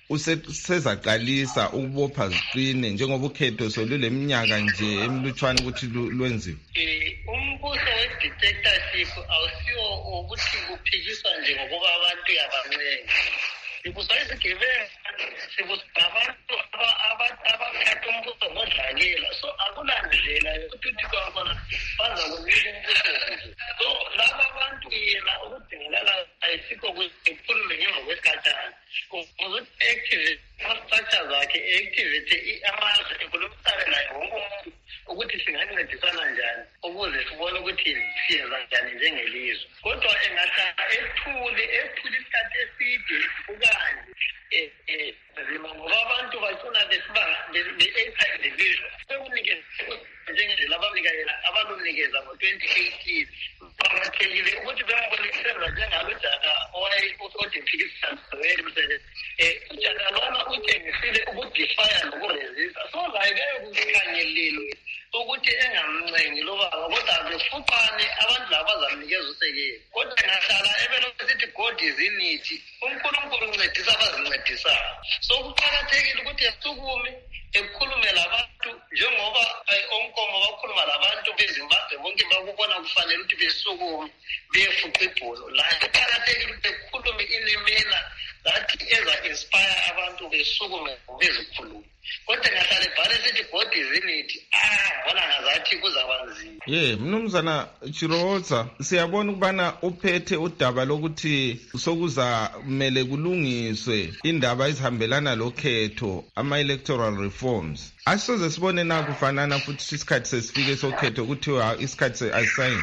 usezaqalisa ukubopha ziqine njengoba ukhetho solule minyaka nje emlutshwana ukuthi lwenziwe? Umbuso we-dictatorship awusiwo ukuthi kuphikiswa nje ngokuba abantu yabancenga. Sibuswa izigebenga, sibuswa abantu abakhetha umbuso ngodlakela. So akulandlela yokuthi uthi kwabona baza kunika umbuso nje. So laba abantu yena ukudingela ayisikho kukhulume ngemva kwesikhathana. Ukuthi activate ama-structure zakhe, activate amazwe ekhulumisane naye wonke umuntu ukuthi singancedisana njani ukuze sibone ukuthi siyenza njani njengelizwe. Kodwa engahlala ethule ethule isikhathi eside ukanje nzima ngoba abantu bacuna be-eight division sekunikeza njengendlela abanikela abanomnikeza ngo-twenty eighteen kuqakathekile ukuthi bembonisenza njengalo Jaka owayeodephikisana wemsebenzi um uJaka lona utshengisile ukudifaya nokuresista so laye ngeke kukhanyelelwe ukuthi engamncengi lo baba kodwa befuqane abantu laba bazamnikeza usekelo kodwa engahlala ebelokhu sithi God is in it uNkulunkulu uncedisa abazincedisayo so kuqakathekile ukuthi asukume ekhulume labantu njengoba onkomo bakhuluma labantu beZimbabwe bonke bakubona kufanele ukuthi besukume befuqa ibhola la kuqakathekile ukuthi ekhulume ilimela lathi eza-inspire abantu besukume bezikhulume kodwa ngahlale bhale sithi God is in it ah bona ngazathi kuzabanzima. Ye mnumzana Chirotsa, siyabona ukubana uphethe udaba lokuthi sokuza kumele kulungiswe indaba ezihambelana lokhetho ama-electoral reforms. Asoze sibone na kufanana futhi isikhathi sesifike sokhetho ukuthi isikhathi asayini.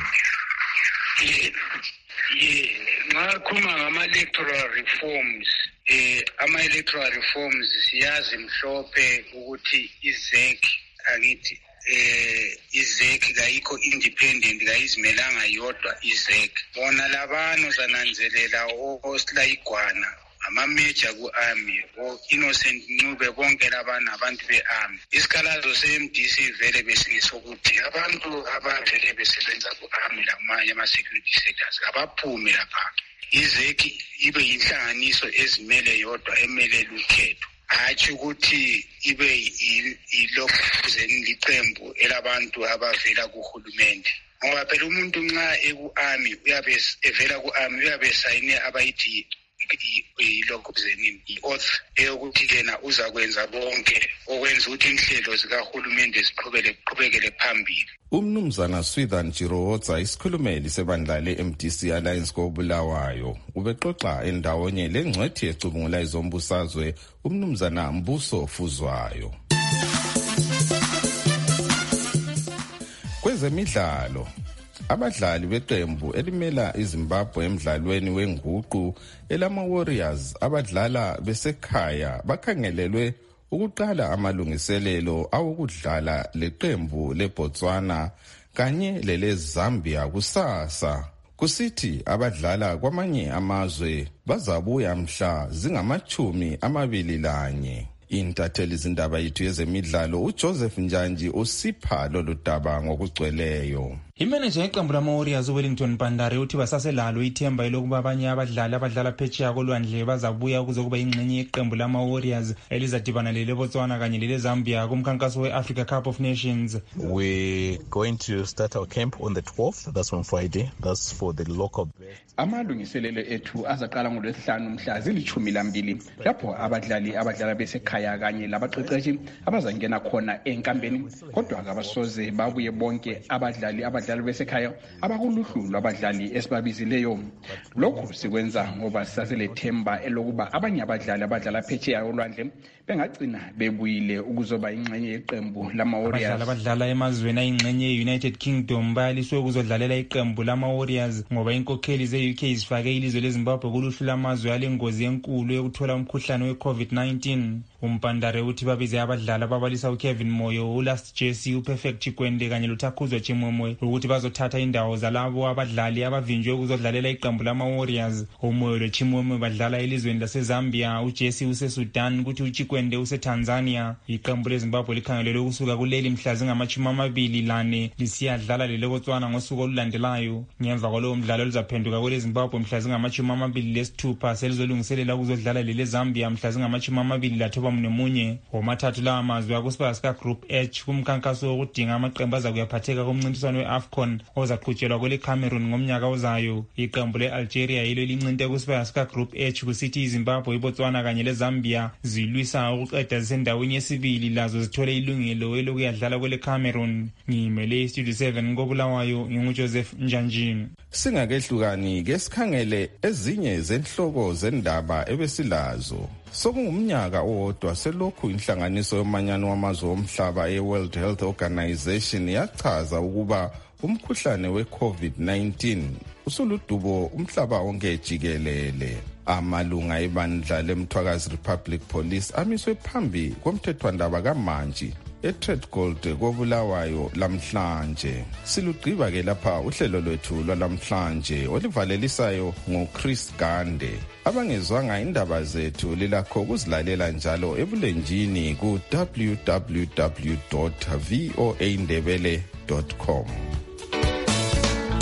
Ye ngakhuluma ngama-electoral reforms eh ama-electoral reforms siyazi mhlophe ukuthi izek angithi eh izek kayikho independent kayizimelanga yodwa izek bona labano zananzelela osila igwana ama-major ku-army o-Innocent Ncube bonke labana abantu be-army isikhalazo se-M D C vele besingesokuthi abantu abavele besebenza ku-army lakumanye ama-security sectors abaphume lapha izeki ibe yinhlanganiso ezimele yodwa emele lukhetho hatshi ukuthi ibe ilokuzeni liqembu elabantu abavela kuhulumende ngoba phela umuntu nxa eku-army uyabe evela ku-army uyabe esayine abayithi ilokhu zenini i-oath eyokuthi yena uzakwenza bonke okwenza ukuthi inhlelo zikahulumende ziqhubekele phambili. Umnumzana Swithan Chirotsa, isikhulumeli sebandla le-M D C Alliance koBulawayo, ubexoxa endawonye lengcwethi ecubungula izombusazwe umnumzana Mbuso Fuzwayo. Kwezemidlalo, abadlali beqembu elimela iZimbabwe emidlalweni wenguqu elama-Warriors abadlala besekhaya bakhangelelwe ukuqala amalungiselelo awokudlala leqembu leBotswana kanye leleZambia kusasa. Kusithi abadlala kwamanye amazwe bazabuya mhla zingamachumi amabili lanye. Intatheli zindaba yethu yezemidlalo uJoseph Njanji usipha lolu daba ngokugcweleyo. Imeneja yeqembu lama-Warriors uWellington Pandare uthi basaselalo ithemba elokuba abanye abadlali abadlala phetsheya kolwandle bazabuya ukuze kuba ingxenye yeqembu lama-Warriors elizadibana leleBotswana kanye leleZambia kumkhankaso we-Africa Cup of Nations. We're going to start our camp on the twelfth. That's on Friday. That's for the local. Amalungiselelo ethu azaqala ngolwesihlanu mhla zilithumi lambili lapho abadlali abadlala besekhaya kanye labaqeqeshi abazangena khona enkambeni kodwa abasoze babuye bonke abadlali abadlali besekhaya abakuluhlu lwabadlali esibabizileyo. Lokhu sikwenza ngoba sisaselethemba elokuba abanye abadlali abadlala phetsheya olwandle bengagcina bebuyile ukuzoba ingxenye yeqembu lama-Warriors. Abadlala emazweni ayingxenye ye-United Kingdom bayaliswe ukuzodlalela iqembu lama-Warriors ngoba inkokheli ze-U K zifake ilizwe leZimbabwe kuluhlu lamazwe alengozi enkulu yokuthola umkhuhlane we-COVID nineteen. Umpandare uthi babize abadlala babalisa uKevin Moyo, uLast Jesse, uPerfect Chikwende kanye loTakuzwa Chimwemwe ukuthi ukuthi bazothatha indawo zalabo abadlali abavinjwe ukuzodlalela iqembu lama-Warriors. Umoyo Chimwemwe badlala elizweni laseZambia, uJesse useSudan, kuthi uChikwende useTanzania. Iqembu leZimbabwe likhangelelwe ukusuka kuleli mhla zingamachumi amabili lane lisiyadlala leleBotswana ngosuku olulandelayo. Ngemva kwalowo mdlalo lizaphenduka kweleZimbabwe mhla zingamachumi amabili lesithupha selizolungiselela ukuzodlala leleZambia mhla zingamachumi amabili lathoba nemunye. Womathathu lawa mazwe akusipaka sika Group H kumkhankaso wokudinga amaqembu azakuyaphatheka kumncintiswano we-AFCON ozaqhutshelwa kwele Cameroon ngomnyaka ozayo. Iqembu le-Algeria yilo lincinte kusipaka sika Group H kusithi iZimbabwe, iBotswana kanye leZambia zilwisa ukuqeda zisendaweni yesibili lazo zithole ilungelo elokuyadlala kwele Cameroon. Ngimele iStudio seven koBulawayo, nginguJoseph Njanjini. Singakehlukani ke sikhangele ezinye zenhloko zendaba ebesilazo. Sokungumnyaka owodwa selokhu inhlanganiso yomanyano wamazwe omhlaba e-World Health Organization yachaza ukuba umkhuhlane we-COVID nineteen usuludubo umhlaba onke jikelele. Amalunga ebandla leMthwakazi Republic Police amiswe phambi komthethwandaba kaMantshi eTredgold koBulawayo lamhlanje. Silugqiba ke lapha uhlelo lwethu lwalamhlanje olivalelisayo ngoChris Gande. Abangezwanga indaba zethu lilakho ukuzilalela njalo ebulenjini ku w w w dot voa ndebele dot com.